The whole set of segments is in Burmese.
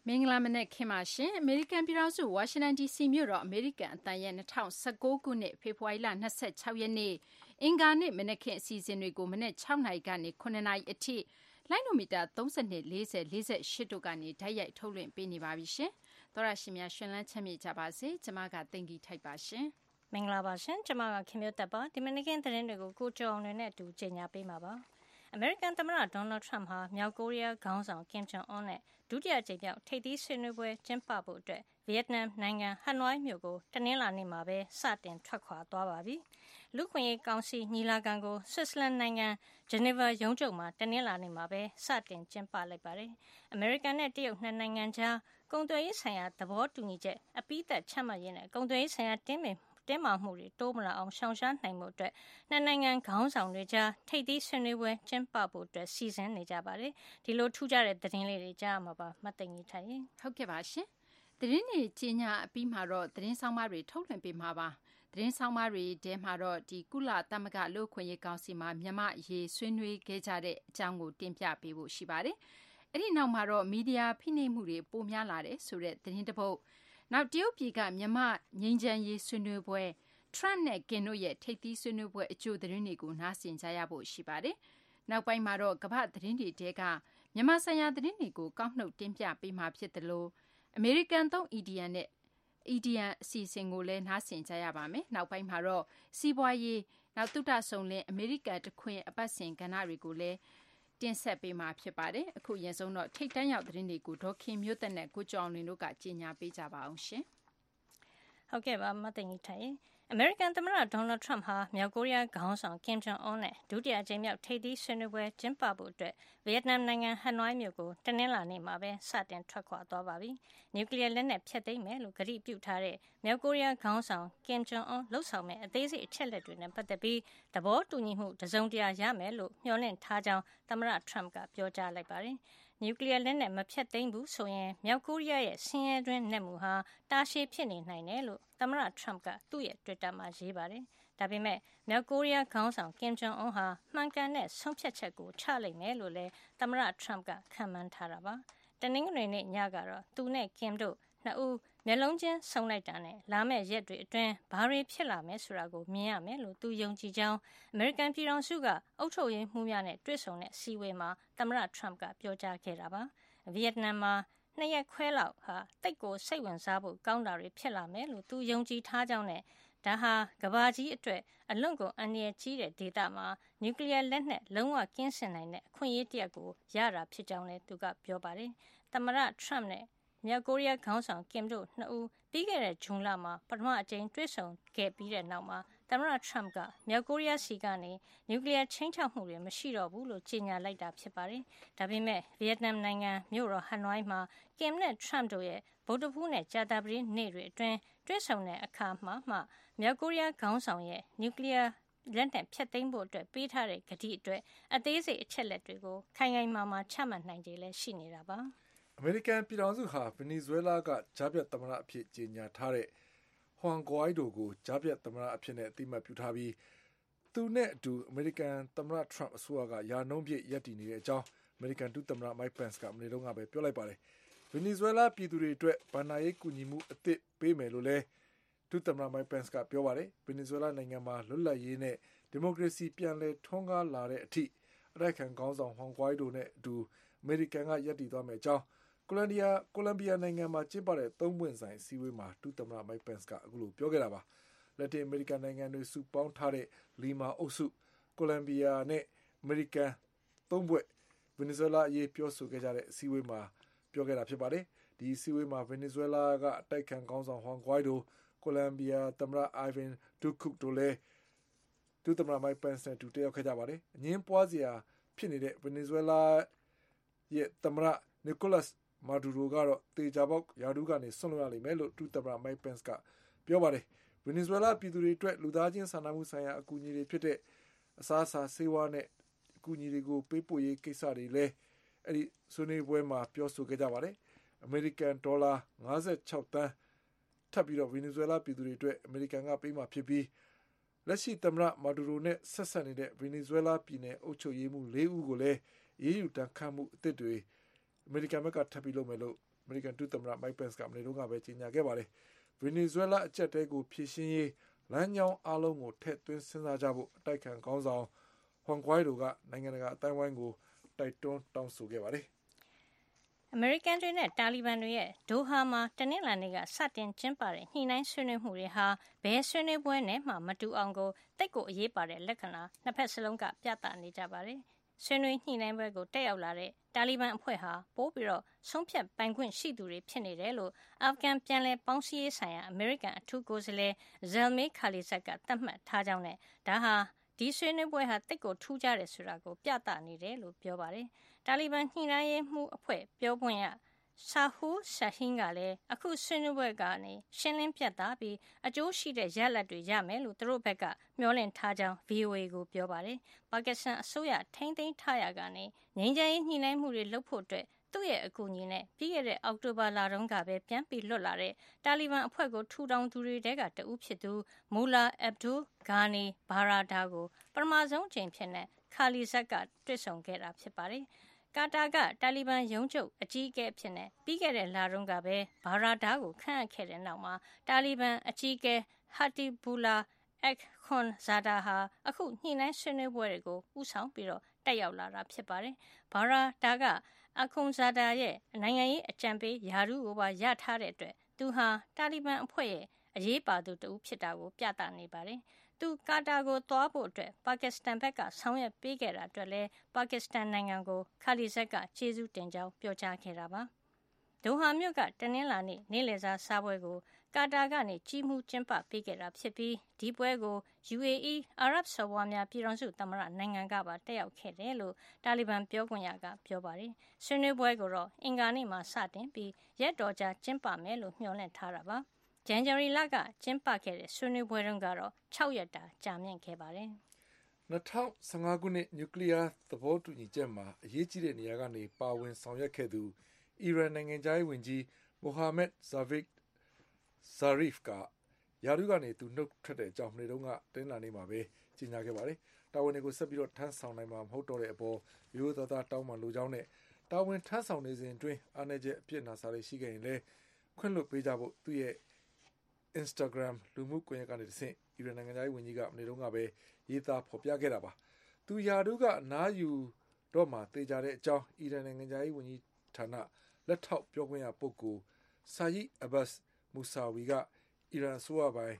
မင်္ဂလာမနက်ခင်းပါရှင်အမေရိကန်ပြည်ထောင်စုဝါရှင်တန် DC မြို့တော်အမေရိကန်အသံရဲ့2019ခုနှစ်ဖေဖော်ဝါရီလ26ရက်နေ့အင်္ဂါနေ့မနက်ခင်းအစီအစဉ်တွေကိုမနက်6နာရီကနေ9နာရီအထိလိုင်းနိုမီတာ32 40 48တို့ကနေဓာတ်ရိုက်ထုတ်လွှင့်ပေးနေပါပြီရှင်သောရရှိမြရှင်လန်းချမ်းမြေကြပါစေကျွန်မကတင်ကြီးထိုက်ပါရှင်မင်္ဂလာပါရှင်ကျွန်မကခင်မျိုးတက်ပါဒီမနက်ခင်းသတင်းတွေကိုကိုကျော်အောင်နဲ့အတူကြေညာပေးမှာပါအမေရိကန်သမ္မတဒေါ်နယ်ထရမ့်ဟာမြောက်ကိုရီးယားခေါင်းဆောင်ကင်ဂျုံအွန်းနဲ့ဒုတိယကြိမ်မြောက်ထိပ်သီးဆွေးနွေးပွဲကျင်းပဖို့အတွက်ဗီယက်နမ်နိုင်ငံဟနွိုင်းမြို့ကိုတနင်္လာနေ့မှာပဲစတင်ထွက်ခွာသွားပါပြီ။လူ့ခွင့်ရေးကောင်စီညီလာခံကိုဆွစ်ဇာလန်နိုင်ငံဂျနီဗာရုံးချုပ်မှာတနင်္လာနေ့မှာပဲစတင်ကျင်းပလိုက်ပါတယ်။အမေရိကန်နဲ့တရုတ်နှစ်နိုင်ငံကြားကုန်သွယ်ရေးဆိုင်ရာသဘောတူညီချက်အပြီးသတ်ချမှတ်ရေးနဲ့ကုန်သွယ်ရေးဆိုင်ရာတင်းမာမှုတွေတိုးမလာအောင်ရှောင်ရှားနိုင်မှုအတွက်နှစ်နိုင်ငံခေါင်းဆောင်တွေကြားထိပ်သီးဆွေးနွေးပွဲကျင်းပဖို့အတွက်စီစဉ်နေကြပါတယ်။ဒီလိုထူးခြားတဲ့သတင်းလေးတွေကြားမှာပါမတ်သိင်ကြီးထိုင်ရင်ဟုတ်ကဲ့ပါရှင်။သတင်းတွေကြီးညာအပြီးမှာတော့သတင်းဆောင်မတွေထုတ်လွှင့်ပေးမှာပါ။သတင်းဆောင်မတွေထဲမှာတော့ဒီကုလသမဂ္ဂလူ့ခွင့်ရေးကောင်စီမှာမြန်မာရေးဆွေးနွေးခဲ့ကြတဲ့အကြောင်းကိုတင်ပြပေးဖို့ရှိပါတယ်။အဲ့ဒီနောက်မှာတော့မီဒီယာဖိနှိပ်မှုတွေပိုများလာတဲ့ဆိုတဲ့သတင်းတစ်ပုဒ်နောက်တရုတ်ပြည်ကမြန်မာငြိမ်းချမ်းရေးဆွေးနွေးပွဲထရမ့်နဲ့ကင်တို့ရဲ့ထိပ်သီးဆွေးနွေးပွဲအကျိုးသတင်းတွေကိုနားဆင်ကြရဖို့ရှိပါတယ်။နောက်ပိုင်းမှာတော့ကမ္ဘာသတင်းတွေတဲကမြန်မာဆိုင်ရာသတင်းတွေကိုကောက်နှုတ်တင်ပြပေးမှာဖြစ်တယ်လို့အမေရိကန်သုံး EDN နဲ့ EDN အစီအစဉ်ကိုလည်းနားဆင်ကြရပါမယ်။နောက်ပိုင်းမှာတော့စီးပွားရေးနောက်သုတဆုံလင်းအမေရိကန်တခွင်အပတ်စဉ်ကဏ္ဍတွေကိုလည်းတင်ဆက်ပေးမှာဖြစ်ပါတယ်။အခုရင်ဆုံးတော့ထိတ်တန့်ရောက်သတင်းတွေကိုဒေါခင်မျိုးသက်နဲ့ကိုကျော်အောင်လွင်တို့ကကြီးညာပေးကြပါအောင်ရှင်။ဟုတ်ကဲ့ပါမတ်သိင်ကြီးထိုင်အမေရိကန်သမ္မတဒေါ်နယ်ထရမ့်ဟာမြောက်ကိုရီးယားခေါင်းဆောင်ကင်ဂျုံအွန်းနဲ့ဒုတိယကြိမ်မြောက်ထိပ်သီးဆွေးနွေးပွဲကျင်းပဖို့အတွက်ဗီယက်နမ်နိုင်ငံဟနွိုင်းမြို့ကိုတနင်္လာနေ့မှာပဲစတင်ထွက်ခွာသွားပါပြီ။နျူကလ িয়ার လက်နက်ဖျက်သိမ်းမယ်လို့ကတိပြုထားတဲ့မြောက်ကိုရီးယားခေါင်းဆောင်ကင်ဂျုံအွန်းလှုပ်ဆောင်မဲ့အသေးစိတ်အချက်လက်တွေနဲ့ပတ်သက်ပြီးသဘောတူညီမှုတစုံတရာရမယ်လို့မျှော်လင့်ထားကြောင်းသမ္မတထရမ့်ကပြောကြားလိုက်ပါတယ်။နျူကလ িয়ার လက်နက်မဖျက်သိမ်းဘူးဆိုရင်မြောက်ကိုရီးယားရဲ့ဆင်းရဲတွင်းနက်မှုဟာတာရှည်ဖြစ်နေနိုင်တယ်လို့သမ္မတထရမ့်ကသူ့ရဲ့ Twitter မှာရေးပါတယ်။ဒါပေမဲ့မြောက်ကိုရီးယားခေါင်းဆောင်ကင်ဂျုံအွန်းဟာမှန်ကန်တဲ့ဆုံးဖြတ်ချက်ကိုချလိမ့်မယ်လို့လည်းသမ္မတထရမ့်ကခန့်မှန်းထားတာပါ။တနင်္ဂနွေနေ့ညကတော့သူနဲ့ကင်တို့နှစ်ဦးမျက်လုံးချင်းဆုံလိုက်တာနဲ့လာမယ့်ရက်တွေအတွင်းဘာတွေဖြစ်လာမယ်ဆိုတာကိုမြင်ရမယ်လို့သူယုံကြည်ကြောင်းအမေရိကန်ပြည်ထောင်စုကအုပ်ချုပ်ရေးမှူးများနဲ့တွေ့ဆုံတဲ့အစည်းအဝေးမှာသမ္မတထရမ့်ကပြောကြားခဲ့တာပါ။ဗီယက်နမ်မှာ2 ရက်ခွဲလောက်ဟာတိတ်ကိုစိတ်ဝင်စားဖို့ကောင်းတာတွေဖြစ်လာမယ်လို့သူယုံကြည်ထားကြောင်းနဲ့ဒါဟာကမ္ဘာကြီးအတွက်အလွန်ကိုအန္တရာယ်ကြီးတဲ့ဒေသမှာနျူကလ িয়ার လက်နက်လုံးဝကင်းစင်နိုင်တဲ့အခွင့်အရေးတရပ်ကိုရတာဖြစ်ကြောင်းလည်းသူကပြောပါတယ်။သမ္မတထရမ့်နဲ့မြောက်ကိုရီးယားခေါင်းဆောင်ကင်တို့နှစ်ဦးပြီးခဲ့တဲ့ဇွန်လမှာပထမအကြိမ်တွေ့ဆုံခဲ့ပြီးတဲ့နောက်မှာသမ္မတထရမ့်ကမြောက်ကိုရီးယားစီကနေနျူကလ িয়ার ချိန်ချောက်မှုတွေမရှိတော့ဘူးလို့ကြေညာလိုက်တာဖြစ်ပါတယ်။ဒါပေမဲ့ဗီယက်နမ်နိုင်ငံမြို့တော်ဟနွိုင်းမှာကင်နဲ့ထရမ့်တို့ရဲ့ဗုဒ္ဓဟူးနဲ့ကြာသပတေးနေ့တွေအတွင်းတွေ့ဆုံတဲ့အခါမှာမြောက်ကိုရီးယားခေါင်းဆောင်ရဲ့နျူကလ িয়ার လက်နက်ဖျက်သိမ်းဖို့အတွက်ပေးထားတဲ့ကတိအတွက်အသေးစိတ်အချက်လက်တွေကိုခိုင်ခိုင်မာမာချမှတ်နိုင်ခြေလည်းရှိနေတာပါ။အမေရိကန်ပြည်ထောင်စုဟာဗင်နီဇွဲလားကကြားဖြတ်သမ္မတအဖြစ်ကြေညာထားတဲ့ဟွမ်ဂွိုင်းဒိုကိုကြားဖြတ်သမ္မတအဖြစ်နဲ့အသိအမှတ်ပြုထားပြီးသူနဲ့အတူအမေရိကန်သမ္မတထရမ့်အစိုးရကယာနှုံးပြည့်ရပ်တည်နေတဲ့အကြောင်းအမေရိကန်ဒုသမ္မတမိုက်ပန်စ်ကမနေ့တုန်းကပဲပြောလိုက်ပါတယ်။ဗင်နီဇွဲလားပြည်သူတွေအတွက်ဗန်နာရေးကူညီမှုအသစ်ပေးမယ်လို့လည်းဒုသမ္မတမိုက်ပန်စ်ကပြောပါတယ်။ဗင်နီဇွဲလားနိုင်ငံမှာလွတ်လပ်ရေးနဲ့ဒီမိုကရေစီပြန်လည်ထွန်းကားလာတဲ့အထိအတိုက်ခံခေါင်းဆောင်ဟွမ်ဂွိုင်းဒိုနဲ့အတူအမေရိကန်ကရပ်တည်သွားမယ်အကြောင်းကိုလံဘီယာနိုင်ငံမှာကျင်းပတဲ့သုံးပွင့်ဆိုင်အစည်းအဝေးမှာဒုသမ္မတမိုက်ပန်စ်ကအခုလိုပြောခဲ့တာပါ။လက်တင်အမေရိကန်နိုင်ငံတွေစုပေါင်းထားတဲ့လီမာအုပ်စုကိုလံဘီယာနဲ့အမေရိကန်သုံးဘွဲ့ဗင်နီဇွဲလားအရေးပြောဆိုခဲ့ကြတဲ့အစည်းအဝေးမှာပြောခဲ့တာဖြစ်ပါတယ်။ဒီအစည်းအဝေးမှာဗင်နီဇွဲလားကအတိုက်ခံခေါင်းဆောင်ဟွမ်ဂွိုင်းဒိုကိုလံဘီယာသမ္မတအိုင်ဗင်ဒူကုတ်တို့လည်းဒုသမ္မတမိုက်ပန်စ်နဲ့တူတက်ရောက်ခဲ့ကြပါတယ်။အငင်းပွားစရာဖြစ်နေတဲ့ဗင်နီဇွဲလားရဲ့သမ္မတနီကိုလတ်မာဒူရိုကတော့တေချာပေါက်ယာဒူးကနေဆွန့်လွတ်ရလိမ့်မယ်လို့ဒုသမ္မတမိုက်ပန်စ်ကပြောပါတယ်။ဗင်နီဇွဲလားပြည်သူတွေအတွက်လူသားချင်းစာနာမှုဆိုင်ရာအကူအညီတွေဖြစ်တဲ့အစားအစာဆေးဝါးနဲ့အကူအညီတွေကိုပေးပို့ရေးကိစ္စတွေလည်းအဲ့ဒီဆွေးနွေးပွဲမှာပြောဆိုခဲ့ကြပါတယ်။အမေရိကန်ဒေါ်လာ56သန်းထပ်ပြီးတော့ဗင်နီဇွဲလားပြည်သူတွေအတွက်အမေရိကန်ကပေးမှာဖြစ်ပြီးလက်ရှိသမ္မတမာဒူရိုနဲ့ဆက်ဆက်နေတဲ့ဗင်နီဇွဲလားပြည်နယ်အုပ်ချုပ်ရေးမှူး4ဦးကိုလည်းအေးအေးယူတန်ခတ်မှုအသစ်တွေအမေရိကန်ဘက်ကထပ်ပြီးလုပ်မယ်လို့အမေရိကန်ဒုသမ္မတ Mike Pence ကမနေ့တုန်းကပဲကြေညာခဲ့ပါတယ်။ ဗင်နီဇွဲလားအကျပ်တဲကိုဖြေရှင်းရေးလမ်းကြောင်းအားလုံးကိုထည့်သွင်းစဉ်းစားကြဖို့အတိုက်ခံခေါင်းဆောင်ဟွန်ဂွိုင်းဒိုကနိုင်ငံတကာအတိုင်းဝိုင်းကိုတိုက်တွန်းတောင်းဆိုခဲ့ပါတယ်။အမေရိကန်တွေနဲ့တာလီဘန်တွေရဲ့ဒိုဟာမှာတနင်္လာနေ့ကစတင်ကျင်းပတဲ့ညှိနှိုင်းဆွေးနွေးမှုတွေဟာဘယ်ဆွေးနွေးပွဲနဲ့မှမတူအောင်ကိုတိတ်ကိုအရေးပါတဲ့လက္ခဏာနှစ်ဖက်စလုံးကပြသနေကြပါတယ်။ဆွေးနွေးညှိနှိုင်းပွဲကိုတက်ရောက်လာတဲ့တာလီဘန်အဖွဲ့ဟာပိုပြီးတော့ဆုံးဖြတ်ပိုင်ခွင့်ရှိသူတွေဖြစ်နေတယ်လို့အာဖဂန်ပြန်လည်ပေါင်းစည်းရေးဆိုင်ရာအမေရိကန်အထူးကိုယ်စားလှယ် Zalmay Khalilzad ကသတ်မှတ်ထားကြောင်းနဲ့ဒါဟာဒီဆွေးနွေးပွဲဟာတိတ်ကိုထူးခြားတယ်ဆိုတာကိုပြသနေတယ်လို့ပြောပါတယ်။တာလီဘန်ညှိနှိုင်းရေးမှုအဖွဲ့ပြောခွင့်ရSahur Shaheen ကလည်းအခုဆွေးနွေးပွဲကနေရှင်းလင်းပြတ်သားပြီးအကျိုးရှိတဲ့ရလဒ်တွေရမယ်လို့သူတို့ဘက်ကမျှော်လင့်ထားကြောင်း VOA ကိုပြောပါတယ်။ပါကစ္စတန်အစိုးရထိန်းသိမ်းထားရာကနေငြိမ်းချမ်းရေးညှိနှိုင်းမှုတွေလုပ်ဖို့အတွက်သူ့ရဲ့အကူအညီနဲ့ပြီးခဲ့တဲ့အောက်တိုဘာလတုန်းကပဲပြန်ပြီးလွတ်လာတဲ့တာလီဘန်အဖွဲ့ကိုထူထောင်သူတွေထဲကတဦးဖြစ်သူ Mullah Abdul Ghani Baradar ကိုပထမဆုံးအကြိမ်ဖြစ်တဲ့ Khalilzad ကတွေ့ဆုံခဲ့တာဖြစ်ပါတယ်။ကာတာကတာလီဘန်ရုံးချုပ်အကြီးအကဲအဖြစ်ပြီးခဲ့တဲ့လတုန်းကပဲဘာရာဒါကိုခန့်အပ်ခဲ့တဲ့နောက်မှာတာလီဘန်အကြီးအကဲ Hatibullah Akhundzada ဟာအခုညှိနှိုင်းဆွေးနွေးပွဲတွေကိုဦးဆောင်ပြီးတက်ရောက်လာတာဖြစ်ပါတယ်။ဘာရာဒါကAkhundzada ရဲ့နိုင်ငံရေးအကြံပေးယာရုကိုပါရထားတဲ့အတွက်သူဟာတာလီဘန်အဖွဲ့ရဲ့အရေးပါသူတဦးဖြစ်တာကိုပြသနေပါတယ်။သူကာတာကိုသွားဖို့အတွက်ပါကစ္စတန်ဘက်ကဆောင်ရွက်ပေးခဲ့တာအတွက်လည်းပါကစ္စတန်နိုင်ငံကိုခါလီဇက်ကကျေးဇူးတင်ကြောင်းပြောကြားခဲ့တာပါ။ဒိုဟာမြို့ကတနင်္လာနေ့နေ့လယ်စာစားပွဲကိုကာတာကနေကြီးမှုးကျင်းပပေးခဲ့တာဖြစ်ပြီးဒီပွဲကို UAE အာရပ်စော်ဘွားများပြည်ထောင်စုသမ္မတနိုင်ငံကပါတက်ရောက်ခဲ့တယ်လို့တာလီဘန်ပြောခွင့်ရကပြောပါတယ်။ဆွေးနွေးပွဲကိုတော့အင်္ဂါနေ့မှာစတင်ပြီးရက်တော်ကြာကျင်းပမယ်လို့မျှော်လင့်ထားတာပါ။ဇန်နဝါရီလကကျင်းပခဲ့တဲ့ဆွေးနွေးပွဲတုန်းကတော့6ရက်တာကြာမြင့်ခဲ့ပါတယ်။2015ခုနှစ်နျူကလ িয়ার သဘောတူညီချက်မှာအရေးကြီးတဲ့နေရာကနေပါဝင်ဆောင်ရွက်ခဲ့သူအီရန်နိုင်ငံသားဝန်ကြီးမိုဟာမက်ဇာဗစ်ဇာရီဖ်ကယာရုကနေသူနှုတ်ထွက်တဲ့အကြောင်းနေ့တုန်းကတင်းလာနေမှာပဲကြေညာခဲ့ပါတယ်။တာဝန်တွေကိုဆက်ပြီးတော့ထမ်းဆောင်နိုင်မှာမဟုတ်တော့တဲ့အပေါ်ရိုးသားသားတောင်းပန်လိုကြောင်းနဲ့တာဝန်ထမ်းဆောင်နေစဉ်အတွင်းအားနည်းချက်အပြစ်နာစာတွေရှိခဲ့ရင်လည်းခွင့်လွှတ်ပေးကြဖို့သူ့ရဲ့Instagram လူမှုကွန်ရက်ကနေတဆင့်အီရန်နိုင်ငံသားဝန်ကြီးကမနေ့တုန်းကပဲရေးသားဖော်ပြခဲ့တာပါ။သူယာတို့ကအနားယူတော့မှတေချာတဲ့အကြောင်းအီရန်နိုင်ငံသားဝန်ကြီးဌာနလက်ထောက်ပြောခွင့်ရပုဂ္ဂိုလ် Saeed Abbas Musawi ကအီရန်အစိုးရပိုင်း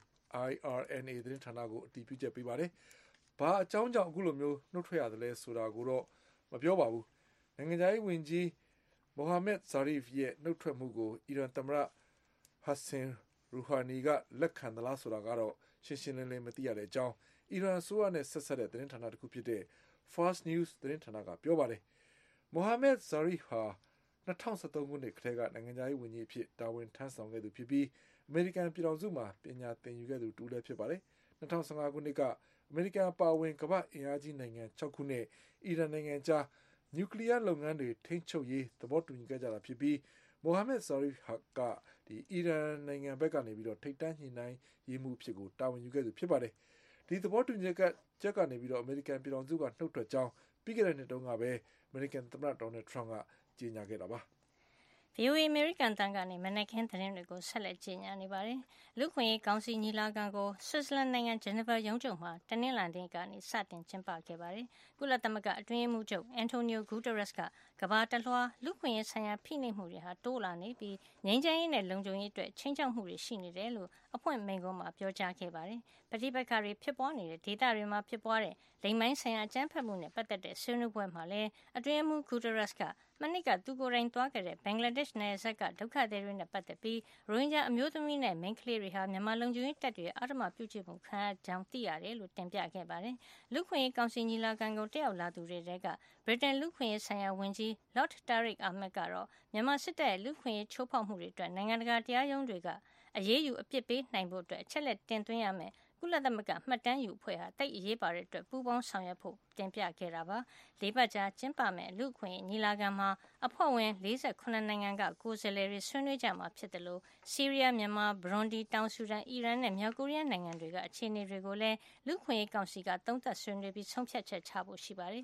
IRNA သတင်းဌာနကိုအတည်ပြုချက်ပေးပါတယ်။ဘာအကြောင်းကြောင့်အခုလိုမျိုးနှုတ်ထွက်ရသလဲဆိုတာကိုတော့မပြောပါဘူး။နိုင်ငံသားဝန်ကြီးမိုဟာမက်ဇာရီဖ်ရဲ့နှုတ်ထွက်မှုကိုအီရန်သမ္မတဟာဆင်ရူဟာနီကလက်ခံသလားဆိုတာကတော့ရှင်းရှင်းလင်းလင်းမသိရတဲ့အကြောင်းအီရန်အစိုးရနဲ့ဆက်ဆက်တဲ့သတင်းဌာနတစ်ခုဖြစ်တဲ့ Fars News သတင်းဌာနကပြောပါတယ်။မိုဟာမက်ဇာရီဖ်ဟာ2013ခုနှစ်ကတည်းကနိုင်ငံသားဝန်ကြီးအဖြစ်တာဝန်ထမ်းဆောင်ခဲ့သူဖြစ်ပြီးအမေရိကန်ပြည်ထောင်စုမှာပညာသင်ယူခဲ့သူတူလည်းဖြစ်ပါတယ်။2015ခုနှစ်ကအမေရိကန်ပါဝင်ကမ္ဘာအင်အားကြီးနိုင်ငံ6ခုနဲ့အီရန်နိုင်ငံကြားနျူကလ িয়ার လုပ်ငန်းတွေထိန်းချုပ်ရေးသဘောတူညီခဲ့ကြတာဖြစ်ပြီးမိုဟာမက်ဇာရီဖ်ကအီရန်နိုင်ငံဘက်ကနေပြီးတော့ထိပ်တန်းညှိနှိုင်းရေးမှုဖြစ်ကိုတာဝန်ယူခဲ့သူဖြစ်ပါတယ်။ဒီသဘောတူညီချက်ကနေပြီးတော့အမေရိကန်ပြည်ထောင်စုကနှုတ်ထွက်ကြောင်းပြီးခဲ့တဲ့နှစ်တုန်းကပဲအမေရိကန်သမ္မတဒေါ်နယ်ထရန့်ကကြေညာခဲ့တာပါ။ VOA အမေရိကန်တန်ကနေမနက်ခင်းသတင်းတွေကိုဆက်လက်ကြေညာနေပါတယ်။လူခွင့်ရေးကောင်စီညီလာခံကိုဆွစ်ဇာလန်နိုင်ငံဂျနီဗာရုံးချုပ်မှာတနင်္လာနေ့ကနေစတင်ကျင်းပခဲ့ပါတယ်။ကုလသမဂ္ဂအတွင်းရေးမှူးချုပ်အန်တိုနီယိုဂူတရက်စ်ကကမ္ဘာတလွှားလူခွင့်ရေးဆိုင်ရာဖိနှိပ်မှုတွေဟာတိုးလာနေပြီးငြိမ်းချမ်းရေးနဲ့လုံခြုံရေးအတွက်ချိန်ချောက်မှုတွေရှိနေတယ်လို့အဖွင့်မိန့်ခွန်းမှာပြောကြားခဲ့ပါတယ်။ပဋိပက္ခတွေဖြစ်ပွားနေတဲ့ဒေသတွေမှာဖြစ်ပွားတဲ့လိင်ပိုင်းဆိုင်ရာအကြမ်းဖက်မှုနဲ့ပတ်သက်တဲ့ဆွေးနွေးပွဲမှာလည်းအတွင်းရေးမှူးဂူတရက်စ်ကမနှစ်ကသူကိုယ်တိုင်သွားခဲ့တဲ့ဘင်္ဂလားဒေ့ရှ်နယ်စပ်ကဒုက္ခသည်တွေနဲ့ပတ်သက်ပြီးရိုဟင်ဂျာအမျိုးသမီးနဲ့မိန်းကလေးတွေဟာမြန်မာလုံခြုံရေးတပ်တွေအဓမ္မပြုကျင့်မှုခံရကြောင်းသိရတယ်လို့တင်ပြခဲ့ပါတယ်။လူခွင့်ရေးကောင်စီညီလာခံကိုတက်ရောက်လာသူတွေထဲကဗြိတိန်လူခွင့်ရေးဆိုင်ရာဝန်ကြီး Lord Tariq Ahmed ကတော့မြန်မာစစ်တပ်ရဲ့လူခွင့်ရေးချိုးဖောက်မှုတွေအတွက်နိုင်ငံတကာတရားရုံးတွေကအရေးယူအပြစ်ပေးနိုင်ဖို့အတွက်အချက်လက်တင်သွင်းရမယ်ကုလသမဂ္ဂမှတ်တမ်းယူအဖွဲ့ဟာတိတ်အရေးပါတဲ့အတွက်ပူးပေါင်းဆောင်ရွက်ဖို့တင်ပြခဲ့တာပါ။၄ပတ်ကြာကျင်းပမယ့်လူခွင့်ညီလာခံမှာအဖွဲ့ဝင်48နိုင်ငံကကိုယ်စားလှယ်တွေဆွေးနွေးကြမှာဖြစ်တယ်လို့ဆီးရီးယားမြန်မာဘရွန်ဒီတောင်ဆူဒန်အီရန်နဲ့မြောက်ကိုရီးယားနိုင်ငံတွေကအခြေအနေတွေကိုလည်းလူခွင့်ရေးကောင်စီကသုံးသပ်ဆွေးနွေးပြီးဆုံးဖြတ်ချက်ချဖို့ရှိပါတယ်။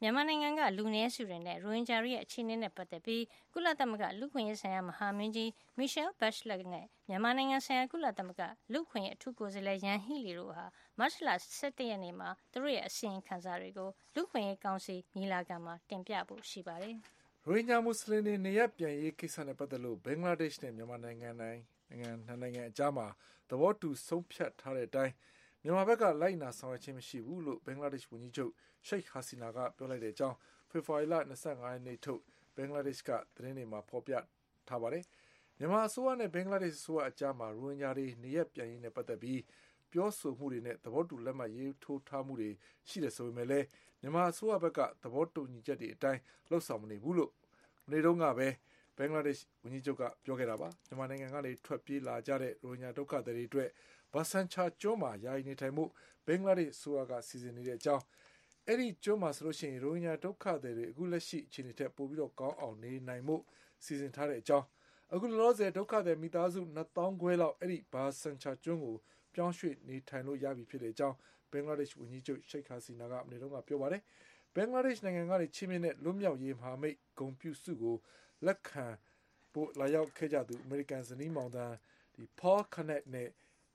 မြန်မာနိုင်ငံကလူနည်းစုတွေနဲ့ရိုဟင်ဂျာတွေရဲ့အခြေအနေနဲ့ပတ်သက်ပြီးကုလသမဂ္ဂလူ့အခွင့်အရေးဆိုင်ရာမဟာမင်းကြီး Michelle Bachelet နဲ့မြန်မာနိုင်ငံဆိုင်ရာကုလသမဂ္ဂလူ့အခွင့်အရေးအထူးကိုယ်စားလှယ်ယန်ဟီလီတို့ဟာမတ်လ 17 ရက်နေ့မှာသူတို့ရဲ့အစီရင်ခံစာတွေကိုလူ့အခွင့်အရေးကောင်စီညီလာခံမှာတင်ပြဖို့ရှိပါတယ်။ရိုဟင်ဂျာမွတ်စလင်တွေနေရပ်ပြန်ရေးကိစ္စနဲ့ပတ်သက်လို့ဘင်္ဂလားဒေ့ရှ်နဲ့မြန်မာနိုင်ငံအကြားမှာသဘောတူဆုံးဖြတ်ထားတဲ့အတိုင်းမြန်မာဘက်ကလိုက်နာဆောင်ရွက်ခြင်းမရှိဘူးလို့ဘင်္ဂလားဒေ့ရှ်ဝန်ကြီးချုပ်ရှိတ်ဟာစီနာကပြောလိုက်တဲ့အကြောင်းဖေဖော်ဝါရီလ25ရက်နေ့ထုတ်ဘင်္ဂလားဒေ့ရှ်ကသတင်းတွေမှာဖော်ပြထားပါတယ်။မြန်မာအစိုးရနဲ့ဘင်္ဂလားဒေ့ရှ်အစိုးရအကြားမှာရိုဟင်ဂျာတွေနေရပ်ပြန်ရေးနဲ့ပတ်သက်ပြီးပြောဆိုမှုတွေနဲ့သဘောတူလက်မှတ်ရေးထိုးထားမှုတွေရှိတယ်ဆိုပေမဲ့လည်းမြန်မာအစိုးရဘက်ကသဘောတူညီချက်တွေအတိုင်းလှုပ်ဆောင်မနေဘူးလို့မနေ့တုန်းကပဲဘင်္ဂလားဒေ့ရှ်ဝန်ကြီးချုပ်ကပြောခဲ့တာပါ။မြန်မာနိုင်ငံကနေထွက်ပြေးလာကြတဲ့ရိုဟင်ဂျာဒုက္ခသည်တွေအတွက်ဘာဆန်ချာကျွန်းမှာယာယီနေထိုင်မှုဘင်္ဂလားဒေ့ရှ်အစိုးရကစီစဉ်နေတဲ့အကြောင်းအဲ့ဒီကျွန်းမှာဆိုလို့ရှိရင်ရိုဟင်ဂျာဒုက္ခသည်တွေအခုလက်ရှိအခြေအနေထက်ပိုပြီးတော့ကောင်းအောင်နေနိုင်မှုစီစဉ်ထားတဲ့အကြောင်းအခုလောလောဆယ်ဒုက္ခသည်မိသားစု2000ခွဲလောက်အဲ့ဒီဘာဆန်ချာကျွန်းကိုပြောင်းရွှေ့နေထိုင်လို့ရပြီဖြစ်တဲ့အကြောင်းဘင်္ဂလားဒေ့ရှ်ဝန်ကြီးချုပ်ရှိတ်ဟာစီနာကမနေ့တုန်းကပြောပါတယ်ဘင်္ဂလားဒေ့ရှ်နိုင်ငံကနေချင်းမြင့်တဲ့လွတ်မြောက်ရေးမဟာမိတ်ဂုဏ်ပြုစုကိုလက်ခံဖို့လာရောက်ခဲ့ကြသူအမေရိကန်ဇနီးမောင်နှံPaul Connect နဲ့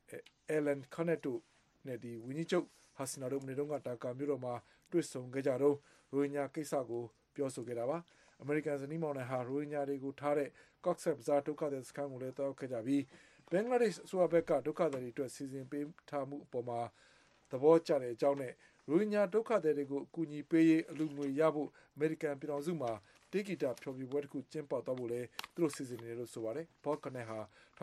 Ellen Connect တို့နဲ့ဝန်ကြီးချုပ်ဟာစီနာတို့မနေ့တုန်းကဒါကာမြို့တော်မှာတွေ့ဆုံခဲ့ကြတော့ရိုဟင်ဂျာကိစ္စကိုပြောဆိုခဲ့တာပါအမေရိကန်ဇနီးမောင်နှံဟာရိုဟင်ဂျာတွေကိုထားတဲ့ Cox's Bazar ဒုက္ခသည်စခန်းကိုလည်းတောက်ခဲ့ကြပြီးဘင်္ဂလားဒေ့ရှ်အစိုးရဘက်ကဒုက္ခသည်တွေအတွက်စီစဉ်ပေးထားမှုအပေါ်မှာသဘောကျတဲ့အကြောင်းနဲ့ရိုဟင်ဂျာဒုက္ခသည်တွေကိုအကူအညီပေးရေးအလူငွေရဖို့အမေရိကန်ပြည်ထောင်စုမှာတေဂီတာဖျော်ဖြေပွဲတစ်ခုကျင်းပသွားဖို့လည်းသူတို့စီစဉ်နေတယ်လို့ဆိုပါတယ်။ဘော့ကနေဟာ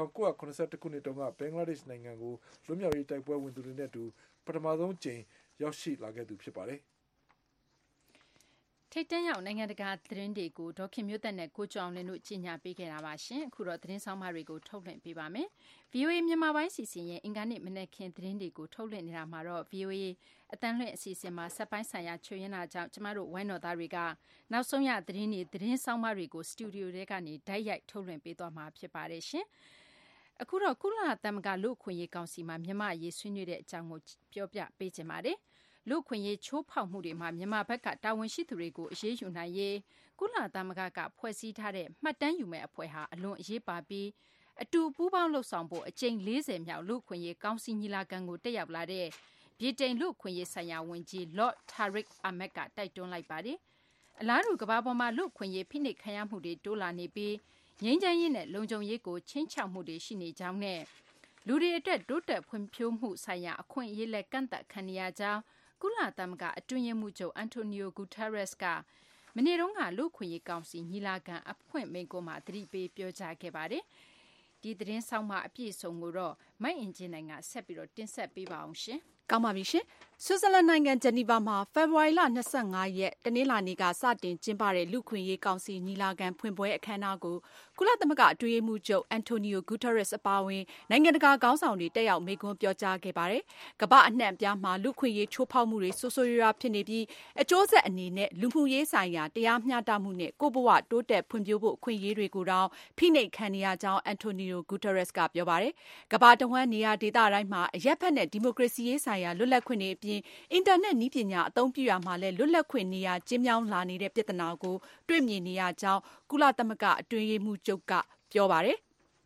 1981ခုနှစ်တုန်းကဘင်္ဂလားဒေ့ရှ်နိုင်ငံကိုလွတ်မြောက်ရေးတိုက်ပွဲဝင်သူတွေနဲ့အတူပထမဆုံးကြိမ်ရောက်ရှိလာခဲ့သူဖြစ်ပါတယ်။ထိပ်တန်းရောက်နိုင်ငံတကာသတင်းတွေကိုဒေါခင်မျိုးသက်နဲ့ကိုကျော်အောင်လင်းတို့ကြီးညာပေးခဲ့တာပါရှင်။အခုတော့သတင်းဆောင်မတွေကိုထုတ်လွှင့်ပေးပါမယ်။ VOA မြန်မာပိုင်းစီစဉ်ရဲ့အင်္ဂါနေ့မနက်ခင်းသတင်းတွေကိုထုတ်လွှင့်နေတာမှာတော့ VOA အတန်းလွှင့်အစီအစဉ်မှာစက်ပိုင်းဆိုင်ရာချွေရင်းတာကြောင့်ကျမတို့ဝိုင်းတော်သားတွေကနောက်ဆုံးရသတင်းဆောင်မတွေကိုစတူဒီယိုထဲကနေဓာတ်ရိုက်ထုတ်လွှင့်ပေးသွားမှာဖြစ်ပါတယ်ရှင်။အခုတော့ကုလသမဂ္ဂလူ့အခွင့်အရေးကောင်စီမှာမြန်မာအရေးဆွေးနွေးတဲ့အကြောင်းကိုပြောပြပေးချင်ပါတယ်။လူ့အခွင့်အရေးချိုးဖောက်မှုတွေမှာမြန်မာဘက်ကတာဝန်ရှိသူတွေကိုအရေးယူနိုင်ရေးကုလသမဂ္ဂကဖွဲ့စည်းထားတဲ့မှတ်တမ်းယူမဲ့အဖွဲ့ဟာအလွန်အရေးပါပြီးအတူပူးပေါင်းလှုပ်ဆောင်ဖို့အကြိမ်40မြောက်လူ့အခွင့်အရေးကောင်စီညီလာခံကိုတက်ရောက်လာတဲ့ဗြိတိန်လူ့အခွင့်အရေးဆိုင်ရာဝန်ကြီး Lord Tariq Ahmed ကတိုက်တွန်းလိုက်ပါတယ်။အလားတူကမ္ဘာပေါ်မှာလူ့အခွင့်အရေးဖိနှိပ်ခံရမှုတွေတိုးလာနေပြီးငြိမ်းချမ်းရေးနဲ့လုံခြုံရေးကိုချင်းချောက်မှုတွေရှိနေကြောင်းနဲ့လူတွေအတွက်တိုးတက်ဖွံ့ဖြိုးမှုဆိုင်ရာအခွင့်အရေးလည်းကန့်သတ်ခံနေရကြောင်းကုလသမဂ္ဂအတွင်းရေးမှူးချုပ်အန်တိုနီယိုဂူတာရက်စ်ကမနေ့တုန်းကလူ့အခွင့်အရေးကောင်စီညီလာခံအဖွင့်မိန့်ခွန်းမှာသတိပေးပြောကြားခဲ့ပါတယ်။ဒီသတင်းဆောင်မအပြည့်အစုံကိုတော့မိုက်အင်ဂျင်နိုင်ကဆက်ပြီးတော့တင်ဆက်ပေးပါအောင်ရှင်။ကောင်းပါပြီရှင်။ဆွစ်ဇာလန်နိုင်ငံဂျနီဗာမှာဖေဖော်ဝါရီလ25ရက်တနင်္လာနေ့ကစတင်ကျင်းပတဲ့လူ့ခွင့်ရေးကောင်စီညီလာခံဖွင့်ပွဲအခမ်းအနားကိုကုလသမဂ္ဂအတွင်းရေးမှူးချုပ်အန်တိုနီယိုဂူတာရက်စ်အပါအဝင်နိုင်ငံတကာခေါင်းဆောင်တွေတက်ရောက်မိန့်ခွန်းပြောကြားခဲ့ပါတယ်။ကမ္ဘာအနှံ့အပြားမှာလူ့ခွင့်ရေးချိုးဖောက်မှုတွေဆိုးဆိုးရွားရွားဖြစ်နေပြီးအကျိုးဆက်အနေနဲ့လူမှုရေးဆိုင်ရာတရားမျှတမှုနဲ့ကိုယ့်ဘဝတိုးတက်ဖွံ့ဖြိုးဖို့အခွင့်အရေးတွေကိုတောင်ဖိနှိပ်ခံနေရကြောင်းအန်တိုနီယိုဂူတာရက်စ်ကပြောပါတယ်။ကမ္ဘာတဝန်းနေရာဒေသတိုင်းမှာအရက်ဖက်နဲ့ဒီမိုကရေစီရေးဆိုင်ရာလွတ်လပ်ခွင့်တွေအပြင်အင်တာနက်နည်းပညာအသုံးပြုရမှာလည်းလွတ်လပ်ခွင့်နေရာကျဉ်းမြောင်းလာနေတဲ့ပြဿနာကိုတွေ့မြင်နေရကြောင်းကုလသမဂ္ဂအတွင်းရေးမှူးချုပ်ကပြောပါတယ်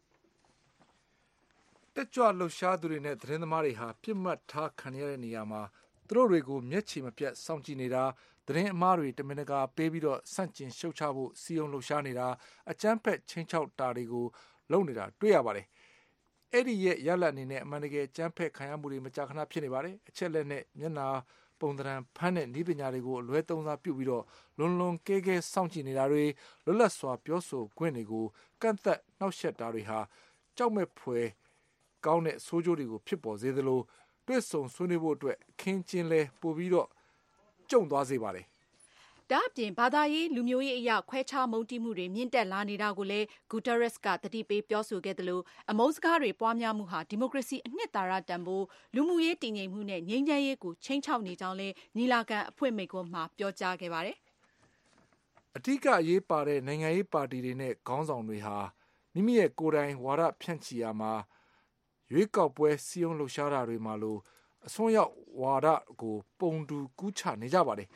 ။တက်ကြွလှုပ်ရှားသူတွေနဲ့သတင်းသမားတွေဟာပြစ်မှတ်ထားခံရတဲ့နေရာမှာသူတို့တွေကိုမျက်ခြေမပြတ်စောင့်ကြည့်နေတာသတင်းအမှားတွေတမင်တကာပေးပြီးတော့ဆန့်ကျင်ရှုတ်ချဖို့စီယုံလှုပ်ရှားနေတာအကြမ်းဖက်ချင်းချောက်တာတွေကိုလုပ်နေတာတွေ့ရပါတယ်။အဲ့ဒီရဲ့ရလဒ်အနေနဲ့အမှန်တကယ်ကြမ်းဖက်ခံရမှုတွေမကြာခဏဖြစ်နေပါတယ်အချက်လက်နဲ့မျက်နာပုံသဏ္ဍာန်ဖမ်းတဲ့နည်းပညာတွေကိုအလွဲသုံးစားပြုပြီးတော့လွန်လွန်ကဲကဲစောင့်ကြည့်နေတာတွေလွတ်လပ်စွာပြောဆိုခွင့်တွေကိုကန့်သက်နှောက်ယှက်တာတွေဟာကြောက်မဲ့ဖွယ်ကောင်းတဲ့ဆိုးကျိုးတွေကိုဖြစ်ပေါ်စေသလိုတွေ့ဆုံဆွေးနွေးဖို့အတွက်အခင်းကျင်းလဲပို့ပြီးတော့ကြုံသွားစေပါတယ်ဒါအပြင်ဘာသာရေးလူမျိုးရေးအရာခွဲခြားမုန်းတီးမှုတွေမြင့်တက်လာနေတာကိုလည်းဂူတာရက်စ်ကသတိပေးပြောဆိုခဲ့တယ်လို့အမုန်းစကားတွေပွားများမှုဟာဒီမိုကရေစီအနှစ်သာရတန်ဖိုးလူမှုရေးတည်ငြိမ်မှုနဲ့ငြိမ်းချမ်းရေးကိုချိန်ချောက်နေကြောင်းလည်းညီလာခံအဖွင့်မိန့်ခွန်းမှာပြောကြားခဲ့ပါတယ်။အထူးအရေးပါတဲ့နိုင်ငံရေးပါတီတွေနဲ့ခေါင်းဆောင်တွေဟာမိမိရဲ့ကိုယ်တိုင်ဝါဒဖြန့်ချီရာမှာရွေးကောက်ပွဲစည်းရုံးလှုပ်ရှားတာတွေမှာလို့အစွန်းရောက်ဝါဒကိုပုံတူကူးချနေကြပါတယ်။